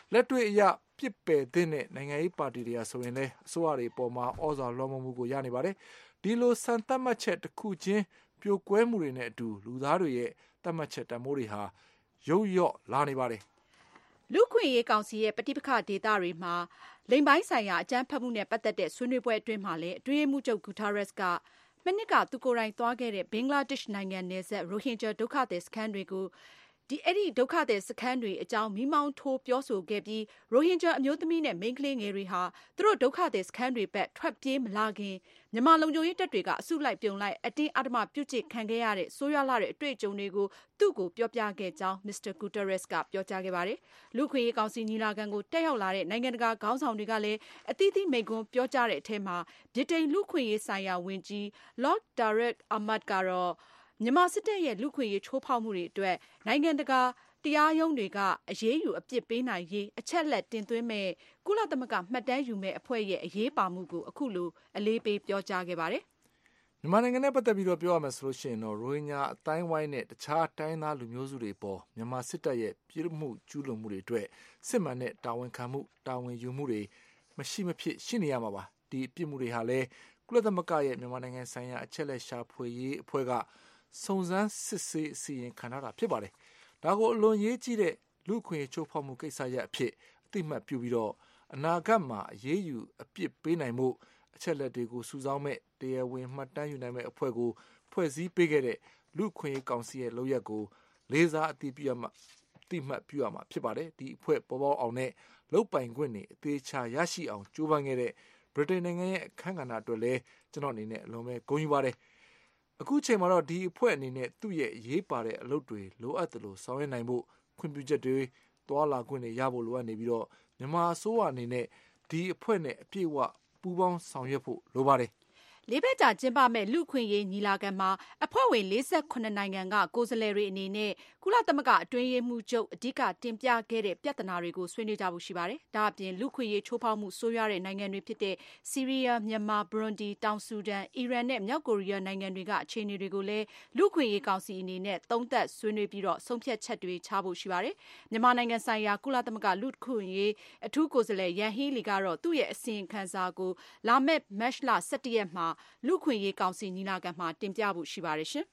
လက်တွေ့အရပြစ်ပယ်တဲ့နိုင်ငံရေးပါတီတွေကဆိုရင်လည်းအစိုးရတွေပေါ်မှာဩဇာလွှမ်းမိုးမှုကိုရနေပါတယ်ဒီလိုစံသတ်မှတ်ချက်တစ်ခုချင်းပြိုကွဲမှုတွေနဲ့အတူလူသားတွေရဲ့သတ်မှတ်ချက်တမိုးတွေဟာရုပ်ရော့လာနေပါတယ်လူခွင့်ရေးကောင်စီရဲ့ပဋိပက္ခဒေသတွေမှာလိမ်ပိုင်းဆိုင်ရာအကြမ်းဖက်မှုနဲ့ပတ်သက်တဲ့ဆွေးနွေးပွဲအတွင်းမှာလည်းအတွင်းရေးမှူးချုပ်ဂူတာရက်စ်ကမနှစ်ကသူကိုယ်တိုင်သွားခဲ့တဲ့ဘင်္ဂလားဒေ့ရှ်နိုင်ငံနယ်စပ်ရိုဟင်ဂျာဒုက္ခသည်စခန်းတွေကိုအဲ့ဒီဒုက္ခသည်စခန်းတွေအကြောင်းမီးမောင်းထိုးပြောဆိုခဲ့ပြီးရိုဟင်ဂျာအမျိုးသမီးနဲ့မိန်းကလေးငယ်တွေဟာသူတို့ဒုက္ခသည်စခန်းတွေဘက်ထွက်ပြေးမလာခင်မြန်မာလုံခြုံရေးတပ်တွေကအစုလိုက်ပြုံလိုက်အတင်းအဓမ္မပြုကျင့်ခံခဲ့ရတဲ့ဆိုးရွားလာတဲ့အတွေ့အကြုံတွေကိုသူ့ကိုပြောပြခဲ့ကြောင်းမစ္စတာဂူတာရက်စ်ကပြောကြားခဲ့ပါတယ်လူခွင့်ရေးကောင်စီညီလာခံကိုတက်ရောက်လာတဲ့နိုင်ငံတကာခေါင်းဆောင်တွေကလည်းအသီးသီးမိန့်ခွန်းပြောကြားတဲ့အထက်မှာဗြိတိန်လူခွင့်ရေးဆိုင်ရာဝန်ကြီး Lord Tariq Ahmad ကတော့မြန်မာစစ်တပ်ရဲ့လူခွင့်ရေးချိုးဖောက်မှုတွေအတွက်နိုင်ငံတကာတရားရုံးတွေကအရေးယူအပြစ်ပေးနိုင်ရေးအချက်လက်တင်သွင်းမဲ့ကုလသမဂ္ဂမှတ်တမ်းယူမဲ့အဖွဲ့ရဲ့အရေးပါမှုကိုအခုလိုအလေးပေးပြောကြားခဲ့ပါတယ်မြန်မာနိုင်ငံနဲ့ပတ်သက်ပြီးတော့ပြောရမယ်ဆိုလို့ရှိရင်တော့ရိုဟင်ဂျာအတိုင်းဝိုင်းနဲ့တခြားတိုင်းသားလူမျိုးစုတွေပေါ်မြန်မာစစ်တပ်ရဲ့ပြည်မှုကျူးလွန်မှုတွေအတွက်စစ်မှန်တဲ့တာဝန်ခံမှုတာဝန်ယူမှုတွေမရှိမဖြစ်ရှိနေရမှာပါဒီအပြစ်မှုတွေဟာလည်းကုလသမဂ္ဂရဲ့မြန်မာနိုင်ငံဆိုင်ရာအချက်လက်ရှာဖွေရေးအဖွဲ့ကစုံစမ်းစစ်ဆေးအစီရင်ခံရတာဖြစ်ပါတယ်ဒါကိုအလွန်ရေးကြီးတဲ့လူခွင့်ချိုးဖောက်မှုကိစ္စရပ်အဖြစ်အသိမှတ်ပြုပြီးတော့အနာဂတ်မှာအရေးယူအပြစ်ပေးနိုင်မှုအချက်လက်တွေကိုစုဆောင်းမဲ့တရားဝင်မှတ်တမ်းယူနိုင်မဲ့အဖွဲ့ကိုဖွဲ့စည်းပေးခဲ့တဲ့လူခွင့်ကောင်စီရဲ့လုပ်ရက်ကိုလေးစားအသိမှတ်ပြုရမှာဖြစ်ပါတယ်ဒီအဖွဲ့ပေါ်ပေါက်အောင်နဲ့လုပ်ပိုင်ခွင့်တွေအသေးချာရရှိအောင်ကြိုးပမ်းခဲ့တဲ့ဗြိတိန်နိုင်ငံရဲ့အခမ်းကဏ္ဍအတွက်လည်းကျွန်တော်အနေနဲ့အလွန်ပဲဂုဏ်ယူပါတယ်အခုချိန်မှာတော့ဒီအဖွဲ့အနေနဲ့သူ့ရဲ့ရေးပါတဲ့အလုပ်တွေလိုအပ်တယ်လို့ဆောင်ရွက်နိုင်ဖို့ခွင့်ပြုချက်တွေတွာလာခွင့်တွေရဖို့လိုအပ်နေပြီးတော့မြန်မာအစိုးရအနေနဲ့ဒီအဖွဲ့နဲ့အပြည့်အဝပူးပေါင်းဆောင်ရွက်ဖို့လိုပါတယ်လေးဘက်ကြာကျင်းပမဲ့လူခွင့်ရေးညီလာခံမှာအဖွဲ့ဝင်48နိုင်ငံကကိုယ်စားလှယ်တွေအနေနဲ့ကုလသမဂ္ဂအတွင်းရေးမှူးချုပ်အဓိကတင်ပြခဲ့တဲ့ပြဿနာတွေကိုဆွေးနွေးကြဖို့ရှိပါတယ်။ဒါအပြင်လူခွင့်ရေးချိုးဖောက်မှုဆိုးရွားတဲ့နိုင်ငံတွေဖြစ်တဲ့ဆီးရီးယား၊မြန်မာ၊ဘရွန်ဒီ၊တောင်ဆူဒန်၊အီရန်နဲ့မြောက်ကိုရီးယားနိုင်ငံတွေကအခြေအနေတွေကိုလည်းလူခွင့်ရေးကောင်စီအနေနဲ့သုံးသပ်ဆွေးနွေးပြီးတော့ဆုံးဖြတ်ချက်တွေချဖို့ရှိပါတယ်။မြန်မာနိုင်ငံဆိုင်ရာကုလသမဂ္ဂလူခွင့်ရေးအထူးကိုယ်စားလှယ်ယန်ဟီးလီကတော့သူ့ရဲ့အစီရင်ခံစာကိုလာမယ့်မတ်လ17ရက်မှာလူခွင့်ရေးကောင်စီညီလာခံမှာတင်ပြဖို့ရှိပါတယ်ရှင်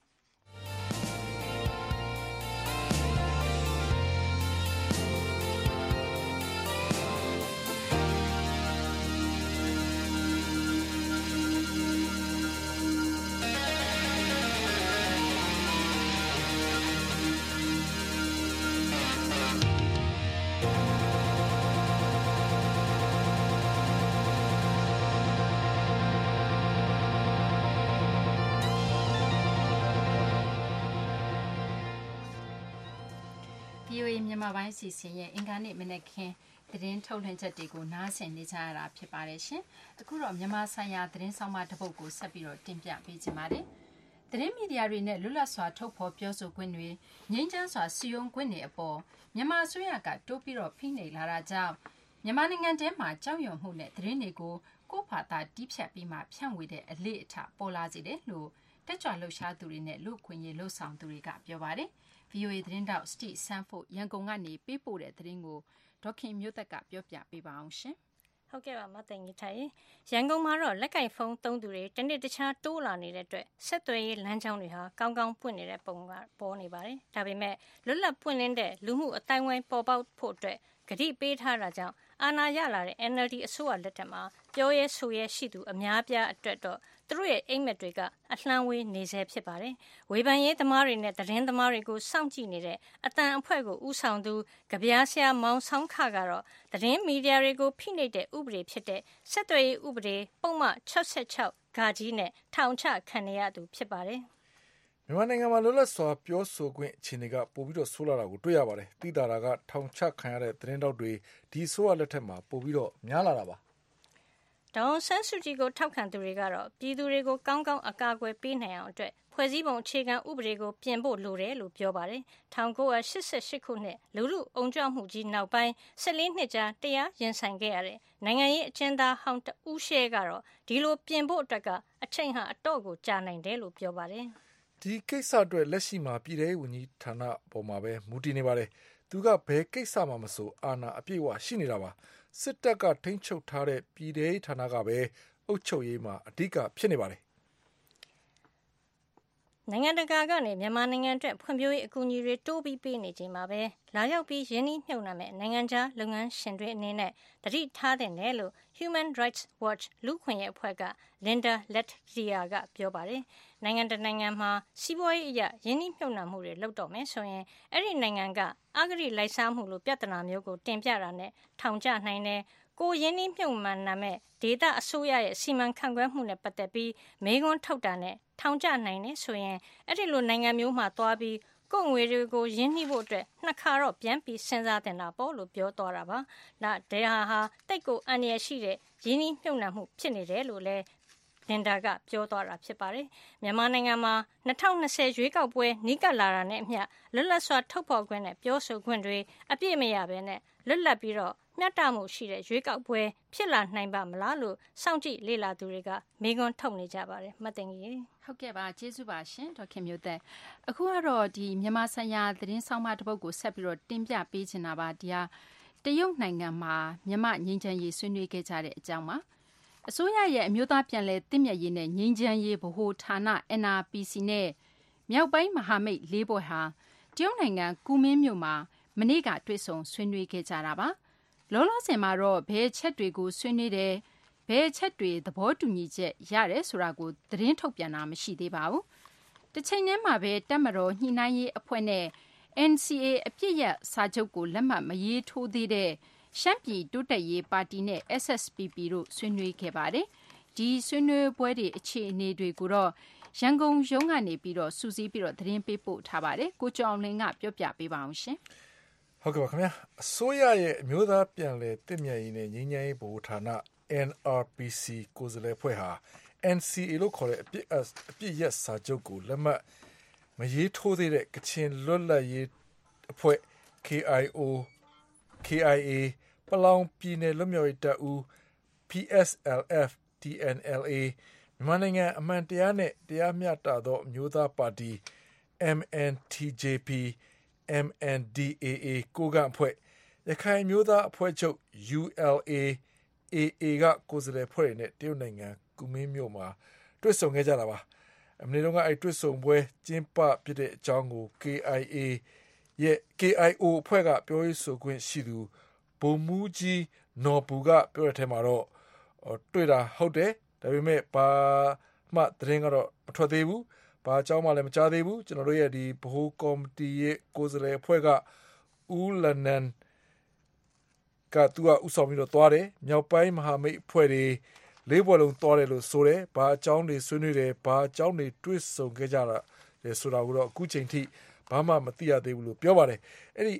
မြန်မာပိုင်းစီစဉ်ရဲ့အင်္ဂါနေ့မနက်ခင်းသတင်းထုတ်လွှင့်ချက်တွေကိုနားဆင်နေကြရတာဖြစ်ပါတယ်ရှင်။အခုတော့မြန်မာဆိုင်ရာသတင်းဆောင်မတစ်ပုဒ်ကိုဆက်ပြီးတော့တင်ပြပေးချင်ပါတယ်။သတင်းမီဒီယာတွေနဲ့လွတ်လပ်စွာထုတ်ဖော်ပြောဆိုခွင့်တွေငြိမ်းချမ်းစွာစီရင်ခွင့်တွေအပေါ်မြန်မာအစိုးရကတိုးပြီးတော့ဖိနှိပ်လာတာကြောင့်မြန်မာနိုင်ငံထဲမှာကြောက်ရွံ့မှုနဲ့သတင်းတွေကိုကိုယ့်ဖာသာတီးဖြတ်ပြီးမှဖြန့်ဝေတဲ့အလေ့အထပေါ်လာစေတယ်လို့တက်ကြွလှုပ်ရှားသူတွေနဲ့လူ့ခွင့်ရေးလှုပ်ဆောင်သူတွေကပြောပါတယ်။ VOA သတင်းတောက်စတီဆန်းဖို့ရန်ကုန်ကနေပေးပို့တဲ့သတင်းကိုဒေါခင်မျိုးသက်ကပြောပြပေးပါအောင်ရှင်။ဟုတ်ကဲ့ပါမသိင်ကြီးထိုင်ရန်ကုန်မှာတော့လက်ကင်ဖုန်းသုံးသူတွေတနေ့တခြားတိုးလာနေတဲ့အတွက်ဆက်သွယ်ရေးလမ်းကြောင်းတွေဟာကောင်းကောင်းပွင့်နေတဲ့ပုံကပေါ်နေပါတယ်။ဒါပေမဲ့လွတ်လပ်ပွင့်လင်းတဲ့လူမှုအတိုင်းဝိုင်းပေါ်ပေါက်ဖို့အတွက်ဂတိပေးထားတာကြောင့်အာဏာရလာတဲ့ NLD အစိုးရလက်ထက်မှာပြောရဲဆိုရဲရှိသူအများပြားအတွက်တော့သူတို့ရဲ့အိမ်မက်တွေကအလှမ်းဝေးနေဆဲဖြစ်ပါတယ်။ဝေဖန်ရေးသမားတွေနဲ့သတင်းသမားတွေကိုစောင့်ကြည့်နေတဲ့အတန်အဖွဲ့ကိုဥဆောင်သူကဗျာဆရာမောင်ဆောင်းခကတော့သတင်းမီဒီယာတွေကိုဖိနှိပ်တဲ့ဥပဒေဖြစ်တဲ့ဆက်သွယ်ရေးဥပဒေပုံမှန်66ဂါကြီးနဲ့ထောင်ချခံရသူဖြစ်ပါတယ်။မြန်မာနိုင်ငံမှာလွတ်လပ်စွာပြောဆိုခွင့်အခြေအနေကပိုပြီးတော့ဆိုးလာတာကိုတွေ့ရပါတယ်။သိတာကထောင်ချခံရတဲ့သတင်းတောက်တွေဒီဆိုးရလက်ထက်မှာပိုပြီးတော့များလာတာပါ။ဒေါ်ဆန်းစုကြည်ကိုထောက်ခံသူတွေကတော့ပြည်သူတွေကိုကောင်းကောင်းအကာအကွယ်ပေးနိုင်အောင်အတွက်ဖွဲ့စည်းပုံအခြေခံဥပဒေကိုပြင်ဖို့လိုတယ်လို့ပြောပါတယ်။1988ခုနှစ်လူထုအုံကြွမှုကြီးနောက်ပိုင်း14နှစ်ကြာတရားရင်ဆိုင်ခဲ့ရတဲ့နိုင်ငံရေးအကျဉ်းသားဟောင်းတဦးရှဲကတော့ဒီလိုပြင်ဖို့အတွက်ကအချိန်ဟာအတော့ကိုကြာနိုင်တယ်လို့ပြောပါတယ်။ဒီကိစ္စအတွက်လက်ရှိမှာပြည်ထောင်ဝန်ကြီးဌာနပေါ်မှာပဲမူတည်နေပါတယ်။သူကဘယ်ကိစ္စမှမဆိုအာဏာအပြည့်အဝရှိနေတာပါစစ်တပ်ကထိန်းချုပ်ထားတဲ့ပြည်ထောင်ဌာနကပဲအုပ်ချုပ်ရေးမှာအဓိကဖြစ်နေပါတယ်နိုင်ငံတကာကနေမြန်မာနိုင်ငံအတွက်ဖွံ့ဖြိုးရေးအကူအညီတွေတိုးပြီးပေးနေချိန်မှာပဲလာရောက်ပြီးရင်းနှီးမြှုပ်နှံမဲ့နိုင်ငံခြားလုပ်ငန်းရှင်တွေအနေနဲ့တတိထားတဲ့နယ်လို့ Human Rights Watch လူ့ခွင့်ရေးအဖွဲ့က Linda Lettier ကပြောပါတယ်။နိုင်ငံတကာနိုင်ငံမှာစီးပွားရေးအရရင်းနှီးမြှုပ်နှံမှုတွေလုပ်တော့မယ်ဆိုရင်အဲ့ဒီနိုင်ငံကအဂတိလိုက်စားမှုလိုပြဿနာမျိုးကိုတင်ပြတာနဲ့ထောင်ကျနိုင်တယ်ကိုရင်းနှီးမြှုပ်နှံမဲ့ဒေတာအစိုးရရဲ့စီမံခန့်ခွဲမှုနဲ့ပတ်သက်ပြီးမေးခွန်းထုတ်တာနဲ့ထောင်ကျနိုင်တယ်ဆိုရင်အဲ့ဒီလိုနိုင်ငံမျိုးမှာသွားပြီးကိုယ်ငွေတွေကိုရင်းနှီးဖို့အတွက်နှစ်ခါတော့ပြန်ပြီးစဉ်းစားတင်တာပေါ့လို့ပြောသွားတာပါ။ဒါဟာတိတ်ကိုအန္တရာယ်ရှိတဲ့ရင်းနှီးမြှုပ်နှံမှုဖြစ်နေတယ်လို့လည်းလင်ဒါကပြောသွားတာဖြစ်ပါတယ်။မြန်မာနိုင်ငံမှာ2020ရွေးကောက်ပွဲနီးကပ်လာတာနဲ့အမျှလွတ်လပ်စွာထုတ်ဖော်ခွင့်နဲ့ပြောဆိုခွင့်တွေအပြည့်မရဘဲနဲ့လွတ်လပ်ပြီးတော့မျှတမှုရှိတဲ့ရွေးကောက်ပွဲဖြစ်လာနိုင်ပါမလားလို့စောင့်ကြည့်လေ့လာသူတွေကမေးခွန်းထုတ်နေကြပါတယ်။မသိင်ကြီးဟုတ်ကဲ့ပါကျေးဇူးပါရှင်ဒေါက်ခင်မျိုးသက်အခုကတော့ဒီမြန်မာဆိုင်ရာသတင်းဆောင်မတစ်ပုဒ်ကိုဆက်ပြီးတော့တင်ပြပေးချင်တာပါဒီဟာတရုတ်နိုင်ငံမှာမြန်မာငြိမ်းချမ်းရေးဆွေးနွေးခဲ့ကြတဲ့အကြောင်းပါအစိုးရရဲ့အမျိုးသားပြန်လည်တည်မြဲရေးနဲ့ငြိမ်းချမ်းရေးဗဟိုဌာန NRPC နဲ့မြောက်ပိုင်းမဟာမိတ်၄ဘွဲ့ဟာတရုတ်နိုင်ငံကူမင်းမြို့မှာမနေ့ကတွေ့ဆုံဆွေးနွေးခဲ့ကြတာပါလောလောဆယ်မှာတော့ဘယ်ချက်တွေကိုဆွေးနွေးတယ်ဘယ်ချက်တွေသဘောတူညီချက်ရတယ်ဆိုတာကိုသတင်းထုတ်ပြန်တာမရှိသေးပါဘူးတစ်ချိန်တည်းမှာပဲတပ်မတော်ညှိနှိုင်းရေးအဖွဲ့နဲ့ NCA အပြစ်ရစာချုပ်ကိုလက်မှတ်မရေးထိုးသေးတဲ့ရှမ်းပြည်တိုးတက်ရေးပါတီနဲ့ SSPP တို့ဆွေးနွေးခဲ့ပါတယ်ဒီဆွေးနွေးပွဲတွေအခြေအနေတွေကိုတော့ရန်ကုန်ရုံးကနေပြီးတော့စူးစီးပြီးတော့သတင်းပေးပို့ထားပါတယ်ကိုကျော်အောင်လင်းကပြောပြပေးပါအောင်ရှင်ဟုတ်ကဲ့ပါခင်ဗျာအစိုးရရဲ့အမျိုးသားပြန်လည်တည်မြဲရေးနဲ့ငြိမ်းချမ်းရေးဗဟိုဌာန NRPC ကိုယ်စားလှယ်အဖွဲ့ဟာ NCA လို့ခေါ်တဲ့အပြစ်ရက်စာချုပ်ကိုလက်မှတ်မရေးထိုးသေးတဲ့ကချင်လွတ်လပ်ရေးအဖွဲ့ KIO KIA ပလောင်ပြည်နယ်လွတ်မြောက်ရေးတပ်ဦး PSLF TNLA မြန်မာနိုင်ငံအမှန်တရားနဲ့တရားမျှတသောအမျိုးသားပါတီ MNTJP MNDAA ကိုကန့်အဖွဲ့ရခိုင်မျိုးသားအဖွဲ့ချုပ် ULA/AA ကကိုယ်စားလှယ်ဖွဲ့နဲ့တရုတ်နိုင်ငံကူမင်းမြို့မှာတွေ့ဆုံခဲ့ကြတာပါ။အမနေ့တုန်းကအဲ့တွေ့ဆုံပွဲကျင်းပပြတဲ့အကြောင်းကို KIO အဖွဲ့ကပြောရေးဆိုခွင့်ရှိသူဗိုလ်မှူးကြီးနော်ပူကပြောတဲ့ထဲမှာတော့တွေ့တာဟုတ်တယ်ဒါပေမဲ့ဘာမှသတင်းကတော့မထွက်သေးဘူး။ဘာအကြောင်းမှလည်းမကြားသေးဘူးကျွန်တော်တို့ရဲ့ဒီဗဟိုကော်မတီရဲ့ကိုယ်စားလှယ်အဖွဲ့ကဦးလနန်ကသူကဥဆောင်ပြီးတော့သွားတယ်မြောက်ပိုင်းမဟာမိတ်အဖွဲ့တွေလေးဘွယ်လုံးသွားတယ်လို့ဆိုတယ်ဘာအကြောင်းတွေဆွေးနွေးတယ်ဘာအကြောင်းတွေတွေ့ဆုံခဲ့ကြတာလဲဆိုတာကိုတော့အခုချိန်ထိဘာမှမသိရသေးဘူးလို့ပြောပါတယ်အဲ့ဒီ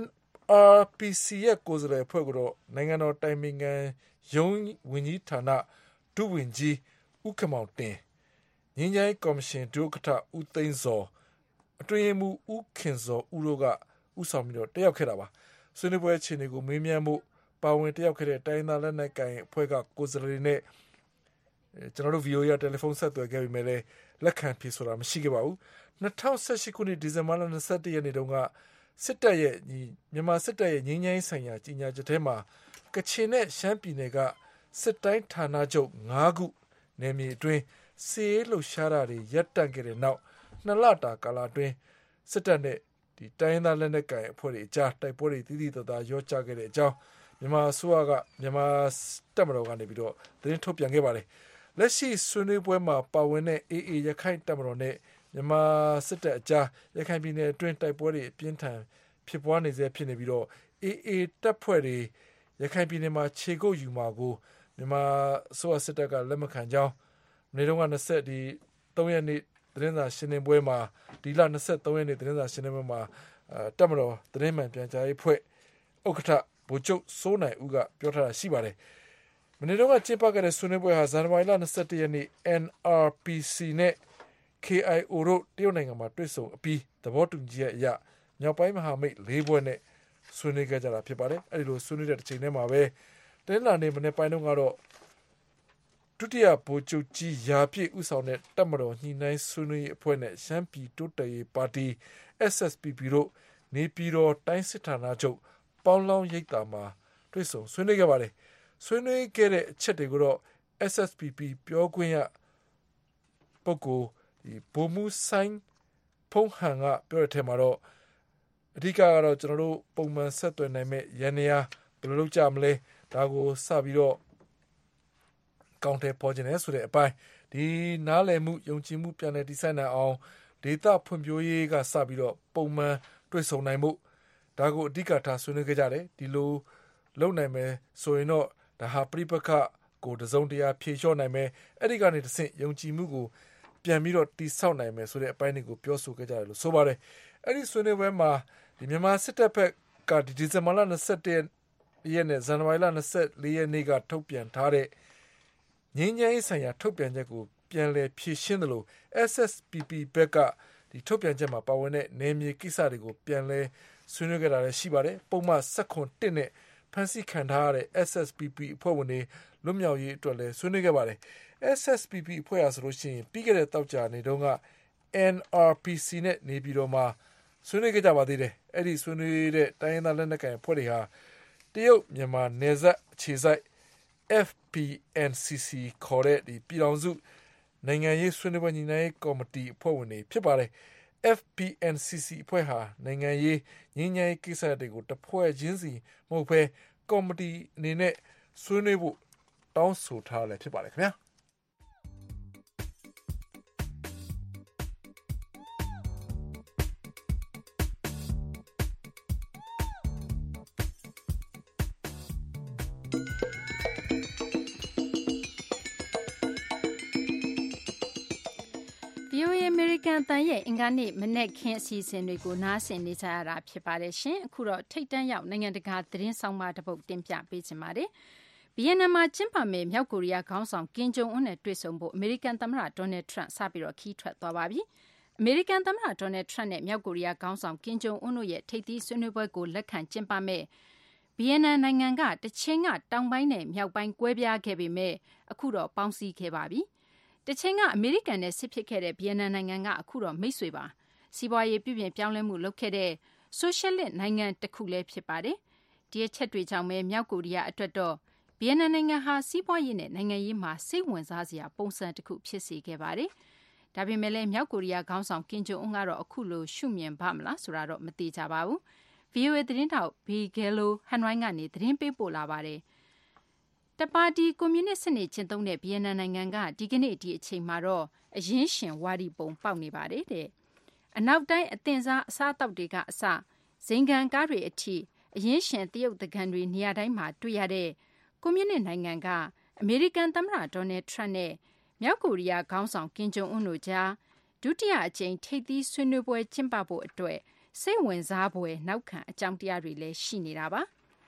NRPC ရဲ့ကိုယ်စားလှယ်အဖွဲ့ကတော့နိုင်ငံတော်တိုင်ပင်ခံရုံးဝန်ကြီးဌာနဒုဝန်ကြီးဦးခမောင်တင်ငင်းချိုင်းကော်မရှင်ဒုဥက္ကဋ္ဌဦးသိန်းစောအတွင်းမှုဦးခင်စောဦးတို့ကဥဆောင်ပြီးတော့တက်ရောက်ခဲ့တာပါဆွေးနွေးပွဲအခြေအနေကိုမေးမြန်းမှုပါဝင်တက်ရောက်ခဲ့တဲ့တိုင်းသားလက်နက်ကိုင်အဖွဲ့ကကိုယ်စားလှယ်နဲ့ကျွန်တော်တို့ VOA ရတယ်လီဖုန်းဆက်သွယ်ခဲ့ပြီးမှလည်းလက်ခံဖြေဆိုတာမရှိခဲ့ပါဘူး2018ခုနှစ်ဒီဇင်ဘာလ21ရက်နေ့တုန်းကစစ်တပ်ရဲ့မြန်မာစစ်တပ်ရဲ့ငြိမ်းချမ်းဆိုင်ရာကြီးညာချက်ထဲမှာကချင်နဲ့ရှမ်းပြည်နယ်ကစစ်တိုင်းဌာနချုပ်9ခုနယ်မြေအတွင်းစီးလှုပ်ရှားတာတွေရပ်တန့်ခဲ့တဲ့နောက်2လတာကာလအတွင်းစစ်တပ်နဲ့ဒီတိုင်းသားလက်နက်ကိုင်အဖွဲ့တွေအကြားတိုက်ပွဲတွေတည်တည်တသာရောကြခဲ့တဲ့အကြောင်းမြန်မာအစိုးရကမြန်မာတပ်မတော်ကနေပြီးတော့သတင်းထုတ်ပြန်ခဲ့ပါတယ်လက်ရှိဆွေးနွေးပွဲမှာပါဝင်တဲ့ AA ရခိုင်တပ်မတော်နဲ့မြန်မာစစ်တပ်အကြားရခိုင်ပြည်နယ်အတွင်းတိုက်ပွဲတွေအပြင်းထန်ဖြစ်ပွားနေစေဖြစ်နေပြီးတော့ AA တပ်ဖွဲ့တွေရခိုင်ပြည်နယ်မှာခြေကုပ်ယူမှာကိုမြန်မာအစိုးရစစ်တပ်ကလက်မခံကြောင်းနေ့တုန်းက23ရက်နေ့သတင်းစာရှင်းလင်းပွဲမှာဒီလ23ရက်နေ့သတင်းစာရှင်းလင်းပွဲမှာတပ်မတော်သတင်းမှန်ပြန်ကြားရေးဖွဲ့ဥက္ကဋ္ဌဗိုလ်ချုပ်စိုးနိုင်ဦးကပြောထားတာရှိပါတယ်မနေ့တုန်းကကျင်းပခဲ့တဲ့ဆွေးနွေးပွဲဟာဇန်နဝါရီလ21ရက်နေ့ NRPC နဲ့ KIO တို့တရုတ်နိုင်ငံမှာတွေ့ဆုံအပြီးသဘောတူညီချက်အရမြောက်ပိုင်းမဟာမိတ်၄ဘွဲ့နဲ့ဆွေးနွေးခဲ့ကြတာဖြစ်ပါတယ်အဲဒီလိုဆွေးနွေးတဲ့တစ်ချိန်တည်းမှာပဲတင်းလာနေမနေ့ပိုင်းတုန်းကတော့ဒုတိယဗိုလ်ချုပ်ကြီးရာပြည့်ဦးဆောင်တဲ့တပ်မတော်ညှိနှိုင်းဆွေးနွေးရေးအဖွဲ့နဲ့ရှမ်းပြည်တိုးတက်ရေးပါတီ SSPP တို့နေပြည်တော်တိုင်းစစ်ဌာနချုပ်ပေါင်းလောင်းရိပ်သာမှာတွေ့ဆုံဆွေးနွေးခဲ့ပါတယ်။ဆွေးနွေးခဲ့တဲ့အချက်တွေကိုတော့ SSPP ပြောခွင့်ရပုဂ္ဂိုလ်ဗိုလ်မှူးဆိုင်ဖုံးဟန်ကပြောတဲ့ထဲမှာတော့အဓိကကတော့ကျွန်တော်တို့ပုံမှန်ဆက်သွယ်နိုင်မဲ့ရန်နေရာဘယ်လိုလုပ်ကြမလဲဒါကိုစပြီးတော့ကောင်းတဲ့ပေါ်ခြင်းနဲ့ဆိုတဲ့အပိုင်းဒီနားလည်မှုယုံကြည်မှုပြန်လည်တည်ဆောက်နိုင်အောင်ဒေတာဖွံ့ဖြိုးရေးကစပြီးတော့ပုံမှန်တွေ့ဆုံနိုင်မှုဒါကိုအဓိကထားဆွေးနွေးခဲ့ကြတယ်ဒီလိုလုပ်နိုင်မယ်ဆိုရင်တော့ဒါဟာပြိပခကိုတစုံတရာဖြေလျှော့နိုင်မယ်အဲ့ဒီကနေတစ်ဆင့်ယုံကြည်မှုကိုပြန်ပြီးတော့တည်ဆောက်နိုင်မယ်ဆိုတဲ့အပိုင်းတွေကိုပြောဆိုခဲ့ကြတယ်လို့ဆိုပါတယ်အဲ့ဒီဆွေးနွေးပွဲမှာဒီမြန်မာစစ်တပ်ဘက်ကဒီဇင်ဘာလ21ရက်နဲ့ဇန်နဝါရီလ24ရက်နေ့ကထုတ်ပြန်ထားတဲ့ငြိမ်းချမ်းရေးဆိုင်ရာထုတ်ပြန်ချက်ကိုပြန်လည်ဖြည့်ရှင်းတယ်လို့ SSPP ဘက်ကဒီထုတ်ပြန်ချက်မှာပါဝင်တဲ့နယ်မြေကိစ္စတွေကိုပြန်လည်ဆွေးနွေးခဲ့တာလည်းရှိပါတယ်ပုံမှန်7-1နဲ့ဖန်ဆီးခံထားရတဲ့ SSPP အဖွဲ့ဝင်တွေလွတ်မြောက်ရေးအတွက်လည်းဆွေးနွေးခဲ့ပါတယ် SSPP အဖွဲ့အားဆိုလို့ရှိရင်ပြီးခဲ့တဲ့တောက်ကြနေတုန်းက NRPC နဲ့နေပြည်တော်မှာဆွေးနွေးခဲ့ကြပါသေးတယ်အဲ့ဒီဆွေးနွေးတဲ့တိုင်းရင်းသားလက်နက်ကိုင်အဖွဲ့တွေဟာတရုတ်မြန်မာနယ်စပ်အခြေစိုက် FPNCC ခေါ်တဲ့ဒီပြည်ထောင်စုနိုင်ငံရေးဆွေးနွေးပွဲညီနိုင်ကော်မတီအဖွဲ့ဝင်တွေဖြစ်ပါတယ် FPNCC အဖွဲ့ဟာနိုင်ငံရေးငြိမ်းချမ်းရေးကိစ္စတွေကိုတဖွဲ့ချင်းစီမဟုတ်ဘဲကော်မတီအနေနဲ့ဆွေးနွေးဖို့တောင်းဆိုထားလည်းဖြစ်ပါတယ်ခင်ဗျာကန်တန်ရဲ့အင်္ဂါနေ့မနေ့ခင်းအစီအစဉ်တွေကိုနားဆင်နေကြရတာဖြစ်ပါတယ်ရှင်အခုတော့ထိတ်တန့်ရောက်နိုင်ငံတကာသတင်းဆောင်မတစ်ပုဒ်တင်ပြပေးချင်ပါတယ်ဗီယက်နမ်မှာကျင်းပမယ့်မြောက်ကိုရီးယားခေါင်းဆောင်ကင်ဂျုံအွန်းနဲ့တွေ့ဆုံဖို့အမေရိကန်သမ္မတဒေါ်နယ်ထရန့်စပြီးတော့ခီးထွက်သွားပါပြီအမေရိကန်သမ္မတဒေါ်နယ်ထရန့်နဲ့မြောက်ကိုရီးယားခေါင်းဆောင်ကင်ဂျုံအွန်းတို့ရဲ့ထိပ်သီးဆွေးနွေးပွဲကိုလက်ခံကျင်းပမယ့်ဗီယက်နမ်နိုင်ငံကတချင်းကတောင်ပိုင်းနဲ့မြောက်ပိုင်းကွဲပြားခဲ့ပေမဲ့အခုတော့ပေါင်းစည်းခဲ့ပါပြီတချိန်ကအမေရိကန်နဲ့စစ်ဖြစ်ခဲ့တဲ့ဗီယက်နမ်နိုင်ငံကအခုတော့မိတ်ဆွေပါစီးပွားရေးပြုပြင်ပြောင်းလဲမှုလုပ်ခဲ့တဲ့ဆိုရှယ်လစ်နိုင်ငံတစ်ခုလည်းဖြစ်ပါတယ်ဒီအချက်တွေကြောင့်ပဲမြောက်ကိုရီးယားအတွက်တော့ဗီယက်နမ်နိုင်ငံဟာစီးပွားရေးနဲ့နိုင်ငံရေးမှာစိတ်ဝင်စားစရာပုံစံတစ်ခုဖြစ်စေခဲ့ပါတယ်ဒါပေမဲ့လည်းမြောက်ကိုရီးယားခေါင်းဆောင်ကင်ဂျုံအွန်းကတော့အခုလိုရှုမြင်ပါမလားဆိုတာတော့မသိကြပါဘူး VOA သတင်းထောက်ဘီဂဲလိုဟန်ရိုင်းကနေသတင်းပေးပို့လာပါတယ်တပါတီကွန်မြူနစ်စနစ်ကျင့်သုံးတဲ့ဗီယက်နမ်နိုင်ငံကဒီကနေ့ဒီအချိန်မှာတော့အရင်းရှင်ဝါဒီပုံပေါက်နေပါတယ်တဲ့အနောက်တိုင်းအသင်စားအစားအသောက်တွေကအစဇိမ်ခံကားတွေအထိအရင်းရှင်တရုတ်တကန်တွေနေရာတိုင်းမှာတွေ့ရတဲ့ကွန်မြူနစ်နိုင်ငံကအမေရိကန်သမ္မတဒေါ်နယ်ထရန့်နဲ့မြောက်ကိုရီးယားခေါင်းဆောင်ကင်ဂျုံအွန်းတို့ကြားဒုတိယအကြိမ်ထိပ်သီးဆွေးနွေးပွဲကျင်းပဖို့အတွက်စိတ်ဝင်စားဖွယ်နောက်ခံအကြောင်းတရားတွေလည်းရှိနေတာပါ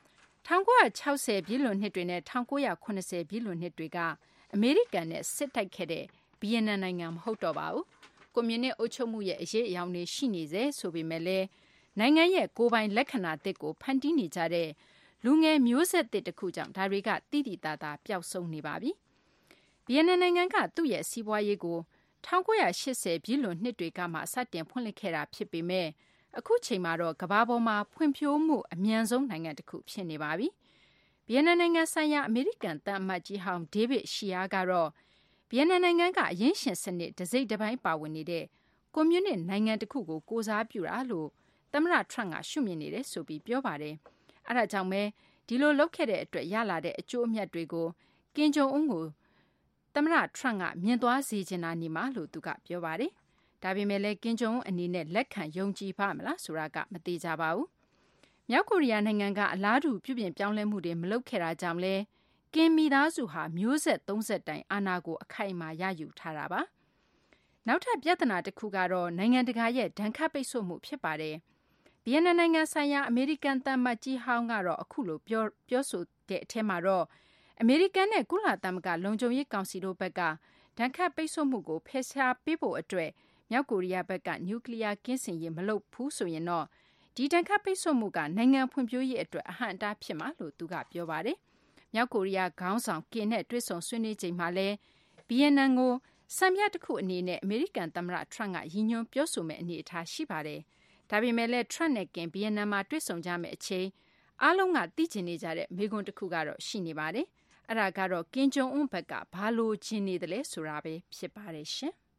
1960ပြည်လွန်နှစ်တွေနဲ့1980ပြည်လွန်နှစ်တွေကအမေရိကန်နဲ့စစ်တိုက်ခဲ့တဲ့ဗီယက်နမ်နိုင်ငံမဟုတ်တော့ပါဘူးကွန်မြူနစ်အုပ်ချုပ်မှုရဲ့အရေးအယောင်တွေရှိနေစေဆိုပေမဲ့လည်းနိုင်ငံရဲ့ကိုယ်ပိုင်လက္ခဏာသစ်ကိုဖန်တီးနေကြတဲ့လူငယ်မျိုးဆက်သစ်တစ်ခုကြောင့်ဒါတွေကတိတိတသာပျောက်ဆုံးနေပါပြီဗီယက်နမ်နိုင်ငံကသူ့ရဲ့စီးပွားရေးကို1980ပြည်လွန်နှစ်တွေကမှစတင်ဖွင့်လှစ်ခဲ့တာဖြစ်ပေမဲ့အခုချိန်မှာတော့ကမ္ဘာပေါ်မှာဖွံ့ဖြိုးမှုအမြန်ဆုံးနိုင်ငံတစ်ခုဖြစ်နေပါပြီဗီယက်နမ်နိုင်ငံဆိုင်ရာအမေရိကန်သံအမတ်ကြီးဟောင်းဒေးဗစ်ရှီယာကတော့ဗီယက်နမ်နိုင်ငံကအရင်းရှင်စနစ်တစ်စိတ်တစ်ပိုင်းပါဝင်နေတဲ့ကွန်မြူနစ်နိုင်ငံတစ်ခုကိုကိုစားပြုတာလို့သမ္မတထရန့်ကရှုမြင်နေတယ်ဆိုပြီးပြောပါတယ်အဲဒါကြောင့်ပဲဒီလိုလုပ်ခဲ့တဲ့အတွက်ရလာတဲ့အကျိုးအမြတ်တွေကိုကင်ဂျုံအွန်းကိုသမ္မတထရန့်ကမြင်သွားစေချင်တာနေမှာလို့သူကပြောပါတယ်ဒါပေမဲ့လည်းကင်ဂျုံအနေနဲ့လက်ခံယုံကြည်ပါမလားဆိုတာကမသိကြပါဘူးမြောက်ကိုရီးယားနိုင်ငံကအလားတူပြုပြင်ပြောင်းလဲမှုတွေမလုပ်ခဲ့တာကြောင့်လဲကင်မိသားစုဟာမျိုးဆက်30တိုင်အာဏာကိုအခိုင်အမာရယူထားတာပါနောက်ထပ်ပြဿနာတစ်ခုကတော့နိုင်ငံတကာရဲ့ဒဏ်ခတ်ပိတ်ဆို့မှုဖြစ်ပါတယ်ဗီယက်နမ်နိုင်ငံဆိုင်ရာအမေရိကန်သံအမတ်ကြီးဟောင်းကတော့အခုလိုပြောဆိုတဲ့အထက်မှာတော့အမေရိကန်နဲ့ကုလသမဂ္ဂလုံခြုံရေးကောင်စီတို့ဘက်ကဒဏ်ခတ်ပိတ်ဆို့မှုကိုဖယ်ရှားပေးဖို့အတွက်မြောက်ကိုရီးယားဘက်ကနျူကလ িয়ার ကင်းစင်ရေးမလုပ်ဘူးဆိုရင်တော့ဒီဒဏ်ခတ်ပိတ်ဆို့မှုကနိုင်ငံဖွံ့ဖြိုးရေးအတွက်အဟန့်အတားဖြစ်မှာလို့သူကပြောပါတယ်မြောက်ကိုရီးယားခေါင်းဆောင်ကင်နဲ့တွေ့ဆုံဆွေးနွေးချိန်မှာလဲဗီယက်နမ်ကိုစံပြတစ်ခုအနေနဲ့အမေရိကန်သမ္မတထရန့်ကရည်ညွှန်းပြောဆိုမဲ့အနေအထားရှိပါတယ်ဒါပေမဲ့လည်း Trump နဲ့ Kim ဗီယက်နမ်မှာတွေ့ဆုံကြမယ့်အချိန်အားလုံးကသိချင်နေကြတဲ့မေးခွန်းတစ်ခုကတော့ရှိနေပါတယ်။အဲ့ဒါကတော့ Kim Jong Un ဘက်ကဘာလို့ချင်နေတယ်လဲဆိုတာပဲဖြစ်ပါတယ်ရှင်။